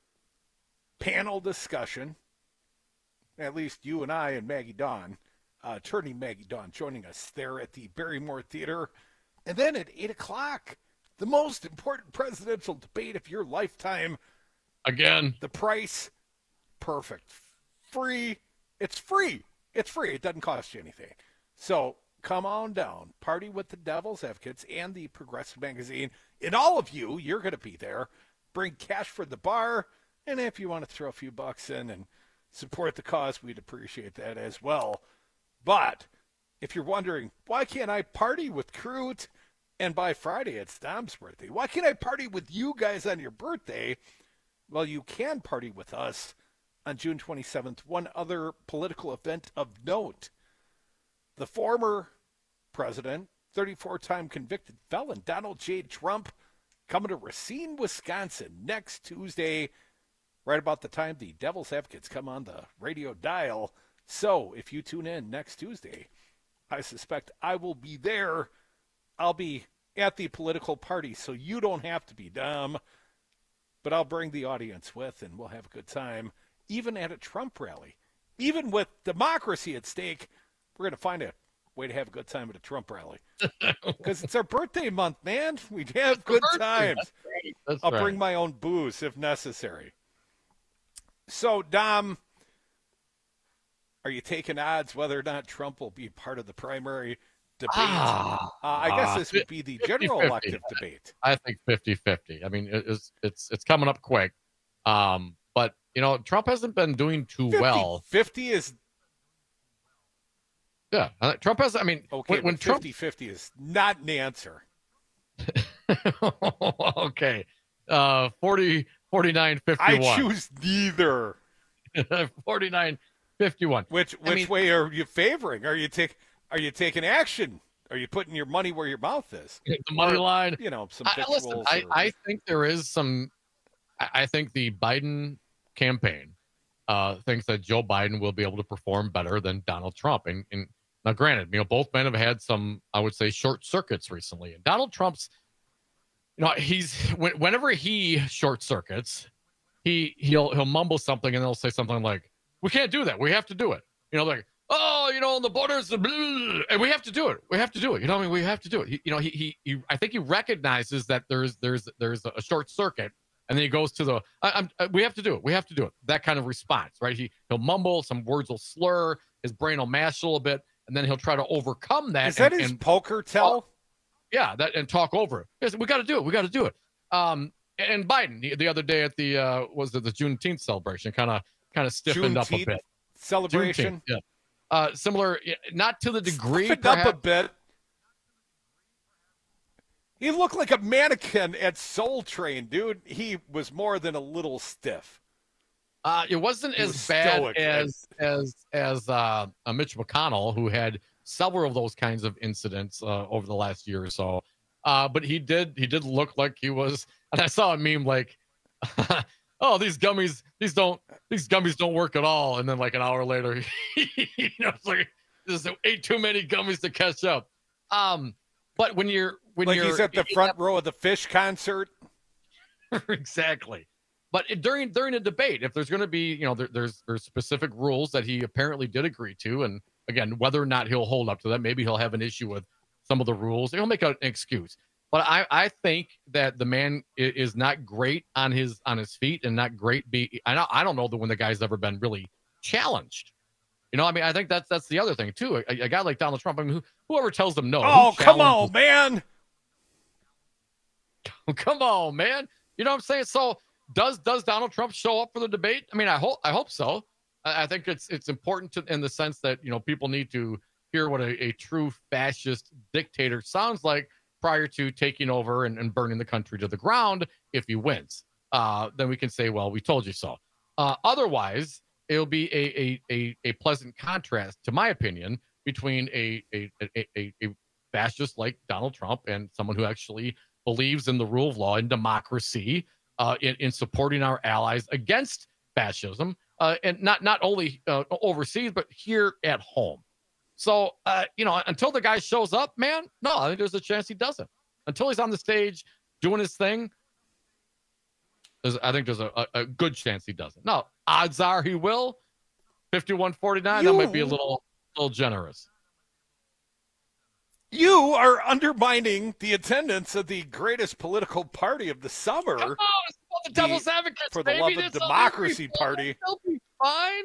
panel discussion. At least you and I and Maggie Dawn, uh, attorney Maggie Dawn, joining us there at the Barrymore Theater. And then at eight o'clock, the most important presidential debate of your lifetime. Again. The price, perfect. Free. It's free. It's free. It doesn't cost you anything. So come on down. Party with the Devil's Advocates and the Progressive Magazine. And all of you, you're going to be there. Bring cash for the bar. And if you want to throw a few bucks in and support the cause, we'd appreciate that as well. But if you're wondering, why can't I party with Crute? And by Friday, it's Dom's birthday. Why can't I party with you guys on your birthday? Well, you can party with us on June twenty-seventh. One other political event of note. The former president, thirty-four-time convicted felon, Donald J. Trump, coming to Racine, Wisconsin next Tuesday, right about the time the Devil's Advocates come on the radio dial. So if you tune in next Tuesday, I suspect I will be there. I'll be at the political party, so you don't have to be dumb. But I'll bring the audience with, and we'll have a good time, even at a Trump rally. Even with democracy at stake, we're going to find a way to have a good time at a Trump rally. Because it's our birthday month, man. We have good times. That's right. That's I'll right. bring my own booze if necessary. So, Dom, are you taking odds whether or not Trump will be part of the primary debate? Ah, uh, I guess ah, this would be the general fifty-fifty. elective debate. I think fifty-fifty. I mean, it- it's it's it's coming up quick. Um, but you know, Trump hasn't been doing too well. fifty is Yeah, uh, Trump has. I mean, okay. when, when but Trump. fifty-fifty is not an answer. Okay, uh, forty, forty-nine, fifty-one. I choose neither. forty-nine, fifty-one. Which which I mean, way are you favoring? Are you take Are you taking action? Are you putting your money where your mouth is? the money Or, line. You know, some I, listen, victuals. I, or- I think there is some. I I think the Biden campaign uh, thinks that Joe Biden will be able to perform better than Donald Trump. And, and now, granted, you know, both men have had some, I would say, short circuits recently. And Donald Trump's, you know, he's when, whenever he short circuits, he he'll he'll mumble something and he'll say something like, "We can't do that. We have to do it." You know, like, "Oh, you know, on the borders, blah, blah, blah, and we have to do it. We have to do it." You know, what I mean, we have to do it. He, you know, he, he he I think he recognizes that there's there's there's a short circuit, and then he goes to the, I, I'm, I, "We have to do it. We have to do it." That kind of response, right? He he'll mumble, some words will slur, his brain will mash a little bit, and then he'll try to overcome that. Is that and, his and, poker tell? yeah, that and talk over it. Yes, we got to do it. We got to do it. Um, and Biden the, the other day at the uh, was it the Juneteenth celebration, kind of kind of stiffened up a Juneteenth bit. celebration? Juneteenth, yeah. Uh, similar, yeah, not to the degree. Stiffened up a perhaps- bit. He looked like a mannequin at Soul Train, dude. He was more than a little stiff. Uh, it wasn't He as was bad stoic, as as as uh, uh, Mitch McConnell, who had several of those kinds of incidents uh, over the last year or so. Uh, but he did he did look like he was. And I saw a meme like, "Oh, these gummies these don't these gummies don't work at all." And then like an hour later, you know, it's like just ate too many gummies to catch up. Um, but when you're when Like you're he's at the front row of the Fish concert. Exactly. But it- during during a debate, if there's going to be, you know, there, there's there's specific rules that he apparently did agree to, and again, whether or not he'll hold up to that, maybe he'll have an issue with some of the rules. He'll make an excuse. But I, I think that the man i- is not great on his on his feet and not great. Be I don't I don't know that when the guy's ever been really challenged. You know, I mean, I think that's that's the other thing too. A, a guy like Donald Trump, I mean, who, whoever tells them no. Oh, come on, man. Come on, man. You know what I'm saying? So does does Donald Trump show up for the debate? I mean, I hope I hope so. I, I think it's it's important to in the sense that, you know, people need to hear what a, a true fascist dictator sounds like prior to taking over and, and burning the country to the ground. If he wins, uh, then we can say, well, we told you so. Uh, otherwise, it'll be a, a a a pleasant contrast, to my opinion, between a a a, a, a fascist like Donald Trump and someone who actually believes in the rule of law and democracy, uh, in, in supporting our allies against fascism, uh, and not not only uh, overseas but here at home. So, uh, you know, until the guy shows up, man, no, I think there's a chance he doesn't. Until he's on the stage doing his thing, there's, I think there's a, a, a good chance he doesn't. No, odds are he will. fifty-one forty-nine, that might be a little, little generous. You are undermining the attendance of the greatest political party of the summer. Come on, it's about the Devil's Advocates, for the baby. love of That's democracy party. They'll be fine.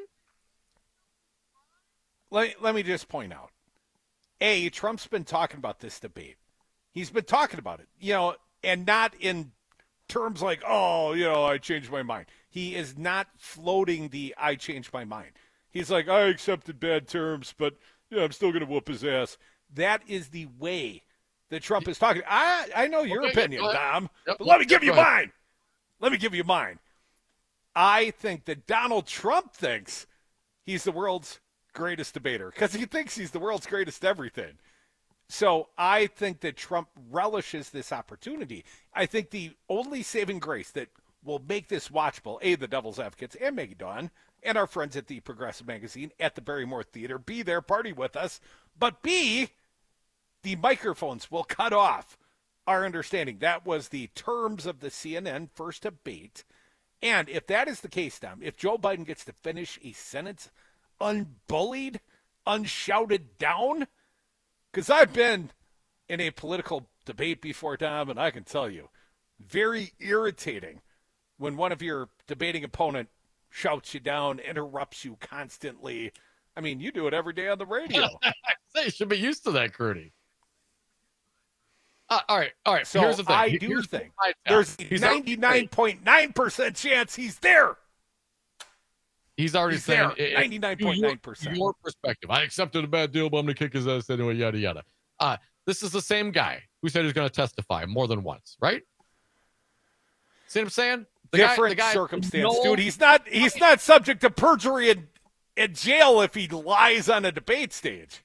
Let, let me just point out, A, Trump's been talking about this debate. He's been talking about it, you know, and not in terms like, oh, you know, I changed my mind. He is not floating the I changed my mind. He's like, I accepted bad terms, but yeah, I'm still going to whoop his ass. That is the way that Trump is talking. I, I know your Okay, opinion, go ahead. Dom, Yep, but let me give go you ahead. mine. Let me give you mine. I think that Donald Trump thinks he's the world's greatest debater because he thinks he's the world's greatest everything. So I think that Trump relishes this opportunity. I think the only saving grace that will make this watchable, A, the Devil's Advocates and Maggie Dawn and our friends at the Progressive Magazine at the Barrymore Theater, be there, party with us, but B, the microphones will cut off. Our understanding, that was the terms of the C N N first debate. And if that is the case, Dom, if Joe Biden gets to finish a sentence unbullied, unshouted down, because I've been in a political debate before, Dom, and I can tell you, very irritating when one of your debating opponent shouts you down, interrupts you constantly. I mean, you do it every day on the radio. They should be used to that, Crudy. Uh, all right, all right. So here's the thing. I Here's do the think my- there's a he's already- ninety-nine point nine percent chance he's there. He's already He's saying there, it- it- ninety-nine point nine percent. Your perspective. I accepted a bad deal, but I'm going to kick his ass anyway, yada, yada. Uh, this is the same guy who said he's going to testify more than once, right? See what I'm saying? The guy- Different the guy circumstance, knows- dude. He's not he's not subject to perjury in, in jail if he lies on a debate stage.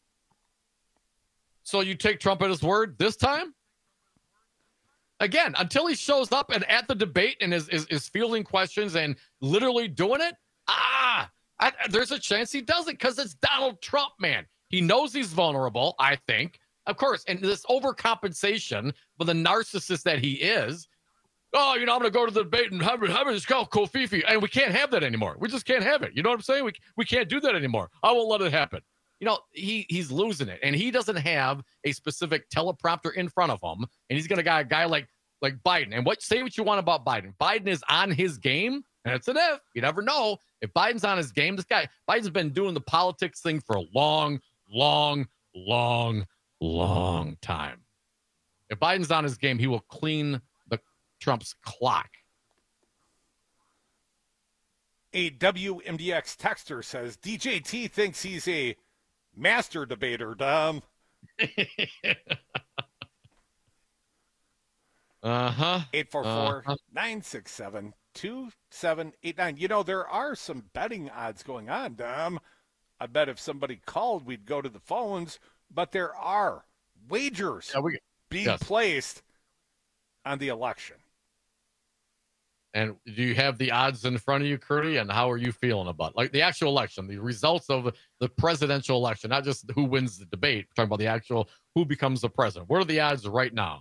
So you take Trump at his word this time? Again, until he shows up and at the debate and is, is, is fielding questions and literally doing it, ah, I, there's a chance he doesn't because it's Donald Trump, man. He knows he's vulnerable, I think. Of course, and this overcompensation for the narcissist that he is. Oh, you know, I'm going to go to the debate and have, have this guy Kofifi. And we can't have that anymore. We just can't have it. You know what I'm saying? We, we can't do that anymore. I won't let it happen. You know, he he's losing it. And he doesn't have a specific teleprompter in front of him. And he's going to got a guy like like Biden. And what say what you want about Biden. Biden is on his game. And it's an if. You never know. If Biden's on his game, this guy, Biden's been doing the politics thing for a long, long, long, long time. If Biden's on his game, he will clean the Trump's clock. A W M D X texter says D J T thinks he's a master debater, Dom. Uh-huh. eight four four, nine six seven, two seven eight nine. You know, there are some betting odds going on, Dom. I bet if somebody called, we'd go to the phones, but there are wagers Yeah, we, being yes. placed on the election. And do you have the odds in front of you, Curdy? And how are you feeling about like the actual election, the results of the presidential election, not just who wins the debate? We're talking about the actual who becomes the president. What are the odds right now?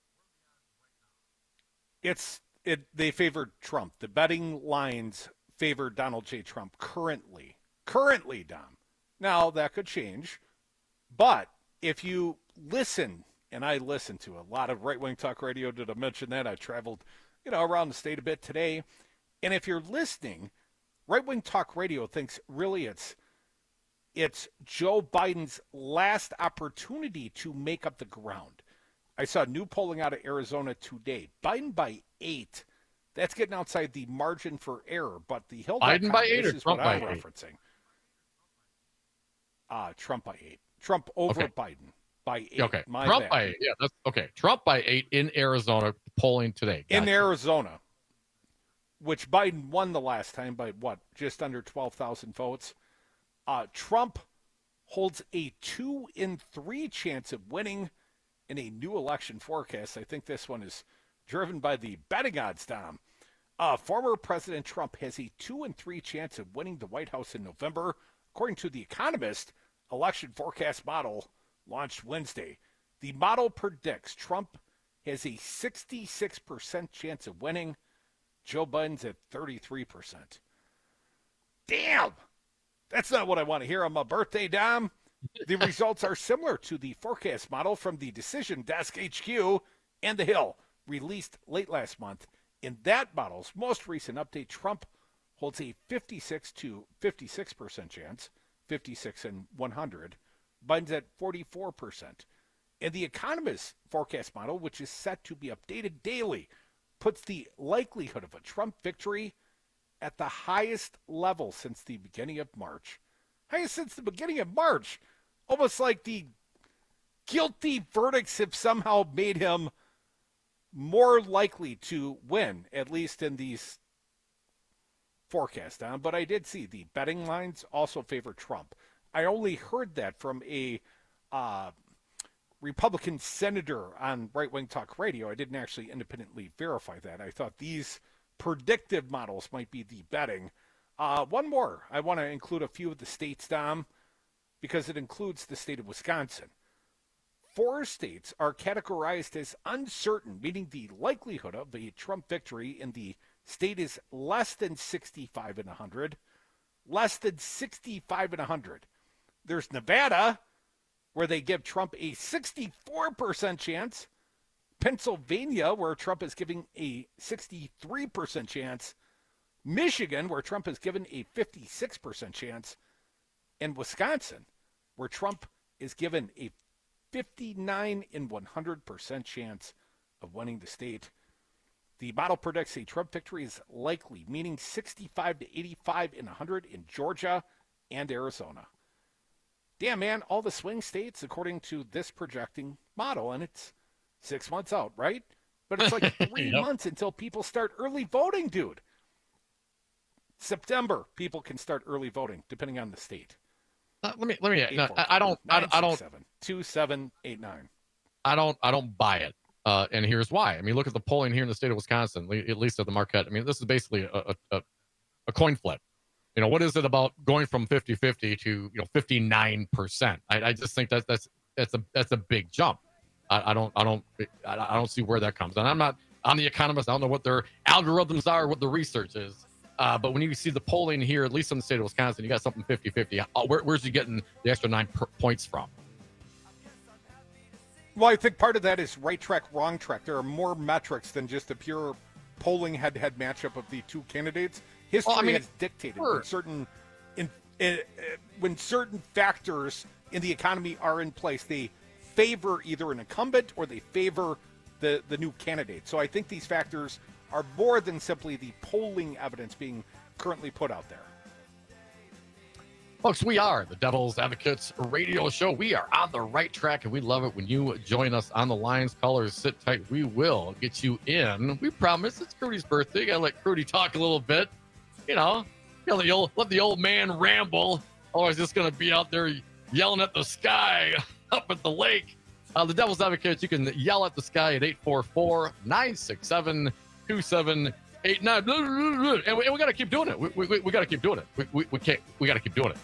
It's it. They favored Trump. The betting lines favor Donald J. Trump currently. Currently, Dom. Now that could change, but if you listen, and I listen to a lot of right-wing talk radio. Did I mention that? I traveled, you know, around the state a bit today, and if you're listening, right-wing talk radio thinks really it's It's Joe Biden's last opportunity to make up the ground. I saw new polling out of Arizona today. Biden by eight. That's getting outside the margin for error, but the Hill. Biden by eight or is Trump what by I'm eight? referencing. Uh, Trump by eight. Trump over Okay. Biden by eight. Okay, My Trump bad. by eight. Yeah, that's okay. Trump by eight in Arizona polling today. In Gotcha. Arizona, which Biden won the last time by what, just under twelve thousand votes. Uh, Trump holds a two in three chance of winning in a new election forecast. I think this one is driven by the betting odds, Tom. Uh, former President Trump has a two in three chance of winning the White House in November, according to The Economist election forecast model launched Wednesday. The model predicts Trump has a sixty-six percent chance of winning. Joe Biden's at thirty-three percent. Damn! That's not what I want to hear on my birthday, Dom. The results are similar to the forecast model from the Decision Desk H Q and The Hill, released late last month. In that model's most recent update, Trump holds a fifty-six to fifty-six percent chance, fifty-six and one hundred. Biden's at forty-four percent. And The Economist forecast model, which is set to be updated daily, puts the likelihood of a Trump victory at the highest level since the beginning of March. Highest since the beginning of March. Almost like the guilty verdicts have somehow made him more likely to win, at least in these forecasts. But I did see the betting lines also favor Trump. I only heard that from a uh, Republican senator on Right Wing Talk Radio. I didn't actually independently verify that. I thought these predictive models might be the betting. Uh, one more. I want to include a few of the states, Dom, because it includes the state of Wisconsin. Four states are categorized as uncertain, meaning the likelihood of a Trump victory in the state is less than sixty-five in one hundred. Less than sixty-five in one hundred. There's Nevada, where they give Trump a sixty-four percent chance. Pennsylvania, where Trump is giving a sixty-three percent chance. Michigan, where Trump is given a fifty-six percent chance. And Wisconsin, where Trump is given a fifty-nine in one hundred percent chance of winning the state. The model predicts a Trump victory is likely, meaning sixty-five to eighty-five in one hundred in Georgia and Arizona. Damn, man, all the swing states according to this projecting model, and it's six months out, right? But it's like three Yep. months until people start early voting, dude. September, people can start early voting, depending on the state. Uh, let me let me. No, I, I don't. I, I don't. Two seven eight nine. I don't. I don't buy it. Uh, and here's why. I mean, look at the polling here in the state of Wisconsin, le- at least at the Marquette. I mean, this is basically a, a, a coin flip. You know, what is it about going from fifty-fifty to, you know, fifty-nine percent? I, I just think that that's that's a that's a big jump. I, I don't I don't I I don't see where that comes. And I'm not I'm the Economist. I don't know what their algorithms are, what the research is. Uh, but when you see the polling here, at least in the state of Wisconsin, you got something fifty-fifty. Uh, where, where's he getting the extra nine per- points from? Well, I think part of that is right track, wrong track. There are more metrics than just a pure polling head-to-head matchup of the two candidates. History Well, I mean, has dictated sure. when certain in, uh, when certain factors in the economy are in place, they favor either an incumbent or they favor the, the new candidate. So I think these factors are more than simply the polling evidence being currently put out there. Folks, we are the Devil's Advocates radio show. We are on the right track, and we love it when you join us on the lines. Callers, sit tight. We will get you in. We promise. It's Crudy's birthday. Got to let Crudy talk a little bit. You know, let the old, let the old man ramble. Otherwise, just going to be out there yelling at the sky up at the lake. Uh, the Devil's Advocates, you can yell at the sky at eight four four, nine six seven, two seven eight nine. And we, we got to keep doing it. We, we, we got to keep doing it. We, we, we can't. We got to keep doing it.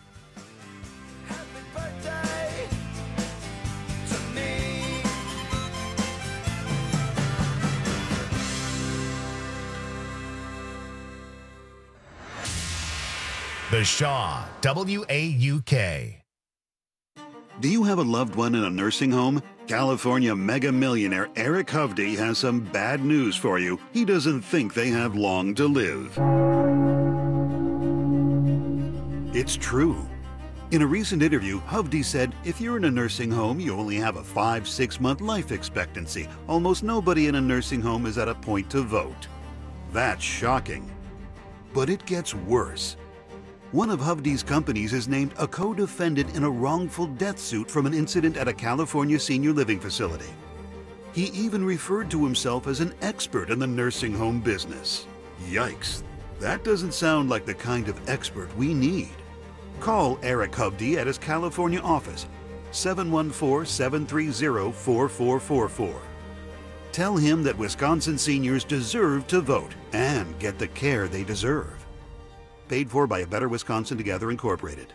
The Shaw, W A U K. Do you have a loved one in a nursing home? California mega millionaire Eric Hovde has some bad news for you. He doesn't think they have long to live. It's true. In a recent interview, Hovde said if you're in a nursing home, you only have a five, six month life expectancy. Almost nobody in a nursing home is at a point to vote. That's shocking. But it gets worse. One of Hovde's companies is named a co-defendant in a wrongful death suit from an incident at a California senior living facility. He even referred to himself as an expert in the nursing home business. Yikes, that doesn't sound like the kind of expert we need. Call Eric Hovde at his California office, seven one four, seven three zero, four four four four. Tell him that Wisconsin seniors deserve to vote and get the care they deserve. Paid for by A Better Wisconsin Together Incorporated.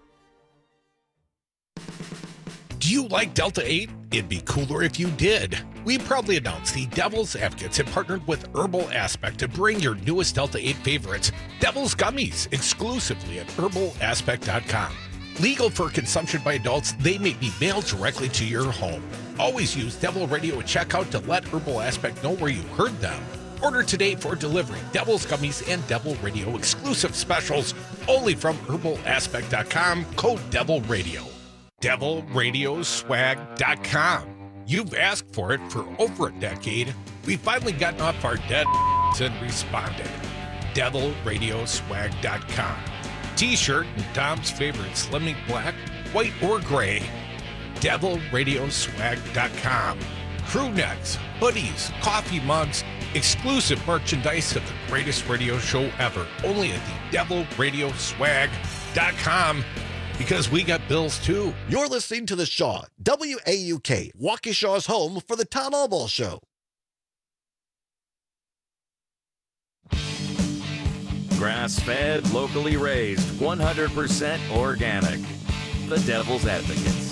Do you like Delta eight? It'd be cooler if you did. We proudly announce the Devil's Advocates have partnered with Herbal Aspect to bring your newest Delta eight favorites, Devil's Gummies, exclusively at herbal aspect dot com. Legal for consumption by adults, they may be mailed directly to your home. Always use Devil Radio at checkout to let Herbal Aspect know where you heard them. Order today for delivery. Devil's Gummies and Devil Radio exclusive specials only from herbal aspect dot com, code Devil Radio. devil radio swag dot com. You've asked for it for over a decade. We've finally gotten off our dead and responded. devil radio swag dot com. T-shirt and Tom's favorite slimming black, white, or gray. devil radio swag dot com. Crew necks, hoodies, coffee mugs, exclusive merchandise of the greatest radio show ever. Only at the devil radio swag dot com. Because we got bills too. You're listening to The Shaw, W A U K, Waukesha's home for the Town Hall Ball Show. Grass-fed, locally raised, one hundred percent organic. The Devil's Advocates.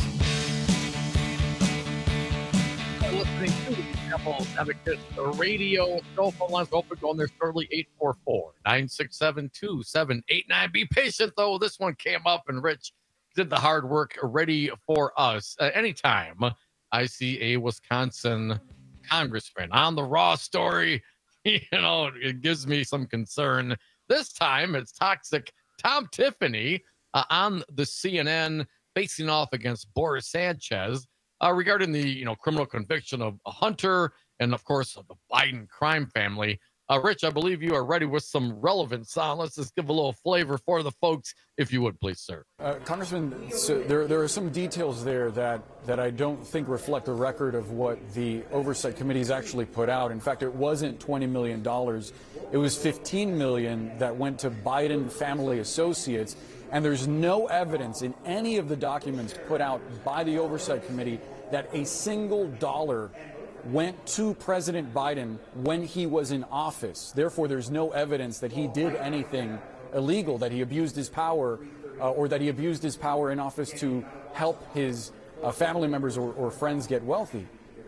Listening to the Devil's Advocates radio. Show phone lines open going there early, eight four four, nine six seven, two seven eight nine. Be patient, though. This one came up, and Rich did the hard work ready for us. Uh, anytime I see a Wisconsin congressman on the Raw story, you know, it gives me some concern. This time, it's toxic Tom Tiffany uh, on the C N N facing off against Boris Sanchez uh, regarding the, you know, criminal conviction of a Hunter and, of course, of the Biden crime family. Uh, Rich, I believe you are ready with some relevant sound. Let's just give a little flavor for the folks, if you would, please, sir. Uh, Congressman, so there there are some details there that, that I don't think reflect the record of what the Oversight Committee's actually put out. In fact, it wasn't twenty million dollars. It was fifteen million dollars that went to Biden family associates, and there's no evidence in any of the documents put out by the Oversight Committee that a single dollar went to President Biden when he was in office. Therefore, there's no evidence that he did anything illegal, that he abused his power, uh, or that he abused his power in office to help his uh, family members or, or friends get wealthy.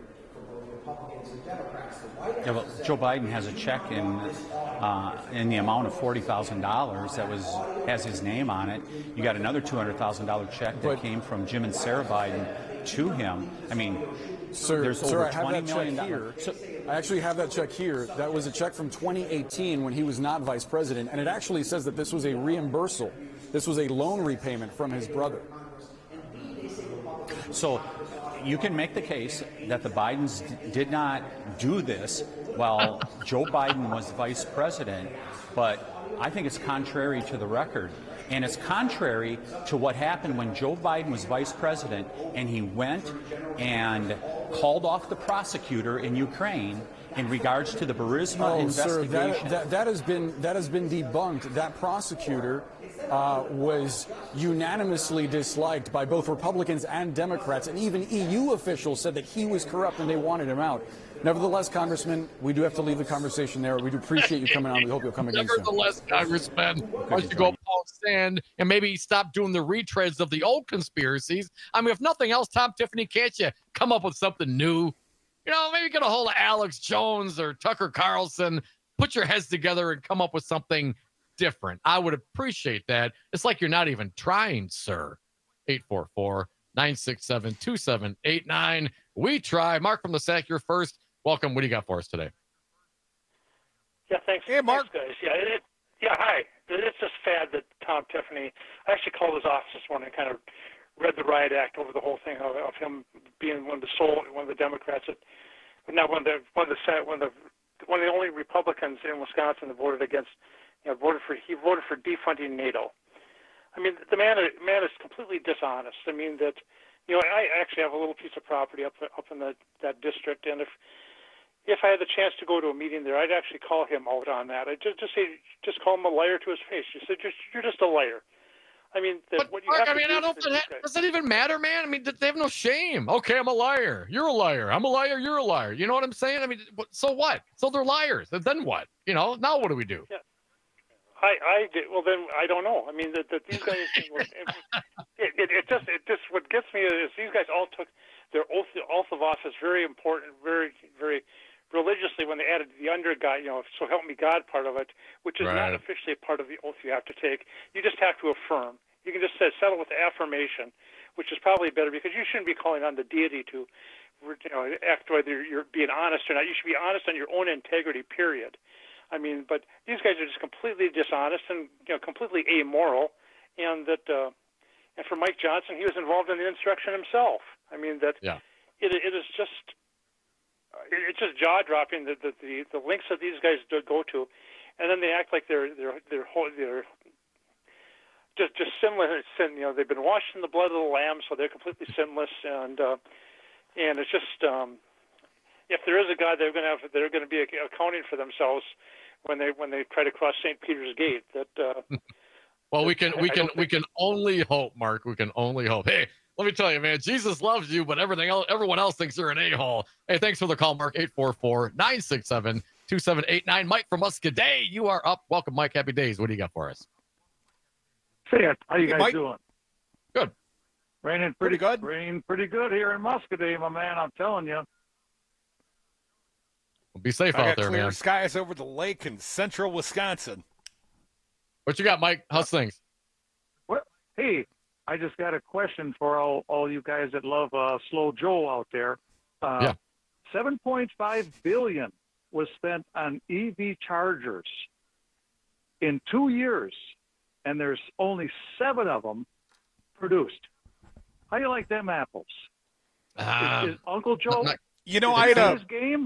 Yeah, well, Joe Biden has a check in uh, in the amount of forty thousand dollars that was has his name on it. You got another two hundred thousand dollars check that but, came from Jim and Sarah Biden to him. I mean, sir, there's sir, over I have twenty that million check here. So, I actually have that check here. That was a check from twenty eighteen when he was not vice president, and it actually says that this was a reimbursal. This was a loan repayment from his brother. So you can make the case that the Bidens d- did not do this while Joe Biden was vice president, but I think it's contrary to the record. And it's contrary to what happened when Joe Biden was vice president and he went and called off the prosecutor in Ukraine in regards to the Burisma oh, investigation. Sir, that, that, that has been that has been debunked. That prosecutor uh, was unanimously disliked by both Republicans and Democrats, and even E U officials said that he was corrupt and they wanted him out. Nevertheless, Congressman, we do have to leave the conversation there. We do appreciate you coming on. We hope you'll come again soon. Nevertheless, Congressman, why don't you go Paul Sand and maybe stop doing the retreads of the old conspiracies? I mean, if nothing else, Tom Tiffany, can't you come up with something new? You know, maybe get a hold of Alex Jones or Tucker Carlson, put your heads together and come up with something different. I would appreciate that. It's like you're not even trying, sir. eight four four, nine six seven, two seven eight nine. We try. Mark from the Sack, you're first. Welcome. What do you got for us today? Yeah, thanks. Hey, Mark. Thanks, guys. Yeah, it, yeah. Hi. it's this fad that Tom Tiffany. I actually called his office this morning and kind of read the riot act over the whole thing of, of him being one of the sole, one of the Democrats that, not one of the one of the Senate, one of the one of the only Republicans in Wisconsin that voted against, you know, voted for he voted for defunding NATO. I mean, the man man is completely dishonest. I mean that, you know, I actually have a little piece of property up up in the, that district, and if if I had the chance to go to a meeting there, I'd actually call him out on that. I'd just just say, just call him a liar to his face. You said, just, you're just a liar. I mean, the, but, what you Mark, have I mean, to do I don't. is, That, does that even matter, man? I mean, they have no shame. Okay, I'm a liar. You're a liar. I'm a liar. You're a liar. You know what I'm saying? I mean, so what? So they're liars. Then what? You know, now what do we do? Yeah. I, I did, well then I don't know. I mean that, that these guys, it, it, it just it just what gets me is these guys all took their oath oath of office very important, very very religiously when they added the under God, you know, so help me God part of it, which is Right. not officially a part of the oath you have to take. You just have to affirm. You can just say, settle with affirmation, which is probably better because you shouldn't be calling on the deity to, you know, act whether you're being honest or not. You should be honest on your own integrity. Period. I mean, but these guys are just completely dishonest and, you know, completely amoral, and that, uh, and for Mike Johnson, he was involved in the insurrection himself. I mean, that yeah. it, it is just, it, it's just jaw dropping the, the the the links that these guys do go to, and then they act like they're they're they're they're just just sinless. Sin, you know, they've been washed in the blood of the Lamb, so they're completely sinless, and uh, and it's just. Um, If there is a God, they're going to have, they're going to be accounting for themselves when they when they try to cross Saint Peter's Gate. That uh, Well, we can we I can don't we can only hope, Mark. We can only hope. Hey, let me tell you, man, Jesus loves you, but everything else, everyone else thinks you're an a-hole. Hey, thanks for the call, Mark. eight four four, nine six seven, two seven eight nine. Mike from Muscadet, you are up. Welcome, Mike. Happy days. What do you got for us? Say it. How you Hey, guys Mike. doing? Good. Raining pretty, good. Raining pretty good here in Muscadet, my man. I'm telling you. Be safe I out got there, clear man. skies over the lake in central Wisconsin. What you got, Mike? How's things? Well, hey, I just got a question for all, all you guys that love uh, Slow Joe out there. Uh, Yeah. seven point five billion dollars was spent on E V chargers in two years, and there's only seven of them produced. How you like them apples? Ah. is, is Uncle Joe? You know, is I it had a his game.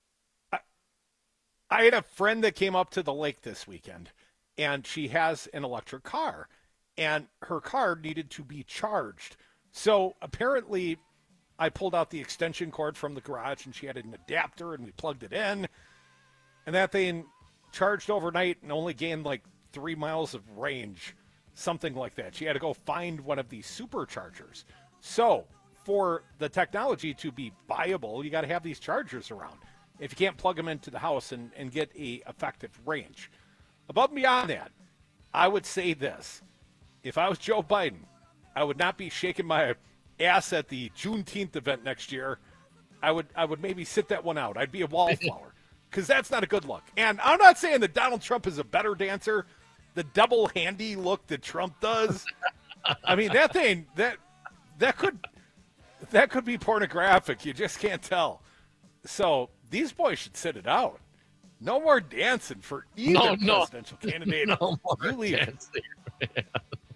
I had a friend that came up to the lake this weekend, and she has an electric car, and her car needed to be charged. So apparently, I pulled out the extension cord from the garage, and she had an adapter, and we plugged it in, and that thing charged overnight and only gained like three miles of range, something like that. She had to go find one of these superchargers. So for the technology to be viable, you got to have these chargers around. If you can't plug them into the house and, and get a effective range. Above and beyond that, I would say this. If I was Joe Biden, I would not be shaking my ass at the Juneteenth event next year. I would I would maybe sit that one out. I'd be a wallflower because that's not a good look. And I'm not saying that Donald Trump is a better dancer. The double handy look that Trump does, I mean, that thing, that that could that could be pornographic. You just can't tell. So these boys should sit it out. No more dancing for either No, no. presidential candidate. No more You leave. dancing, man.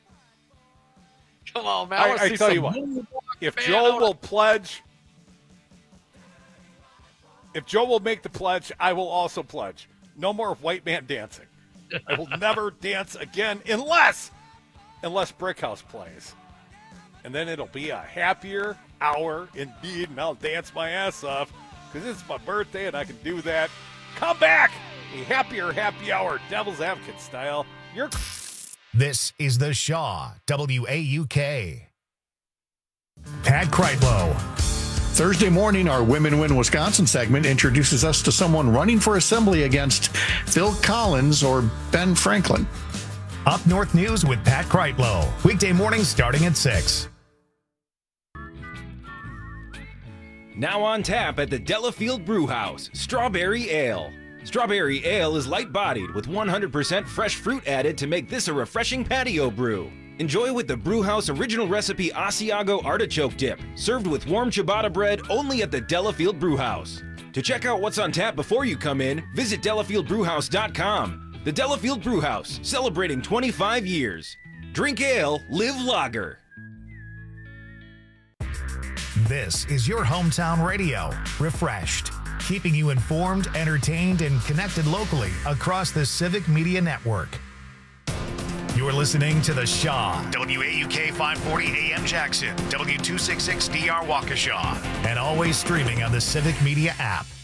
Come on, man. I, wanna I see tell some you what, moonwalk, if man. Joe I wanna- will pledge, if Joe will make the pledge, I will also pledge. No more white man dancing. I will never dance again unless, unless Brickhouse plays. And then it'll be a happier hour indeed, and I'll dance my ass off because it's my birthday and I can do that. Come back! A happier happy hour, Devil's Advocate style. You're This is the Shaw, W A U K. Pat Kreitlow. Thursday morning, our Women Win Wisconsin segment introduces us to someone running for assembly against Phil Collins or Ben Franklin. Up North News with Pat Kreitlow. Weekday mornings starting at six. Now on tap at the Delafield Brewhouse, Strawberry Ale. Strawberry Ale is light-bodied with one hundred percent fresh fruit added to make this a refreshing patio brew. Enjoy with the Brewhouse original recipe Asiago artichoke dip, served with warm ciabatta bread only at the Delafield Brewhouse. To check out what's on tap before you come in, visit delafield brewhouse dot com. The Delafield Brewhouse, celebrating twenty-five years. Drink ale, live lager. This is your hometown radio, Refreshed, keeping you informed, entertained, and connected locally across the Civic Media Network. You're listening to The Shaw, W A U K five forty A M Jackson, W two sixty-six D R Waukesha, and always streaming on the Civic Media app.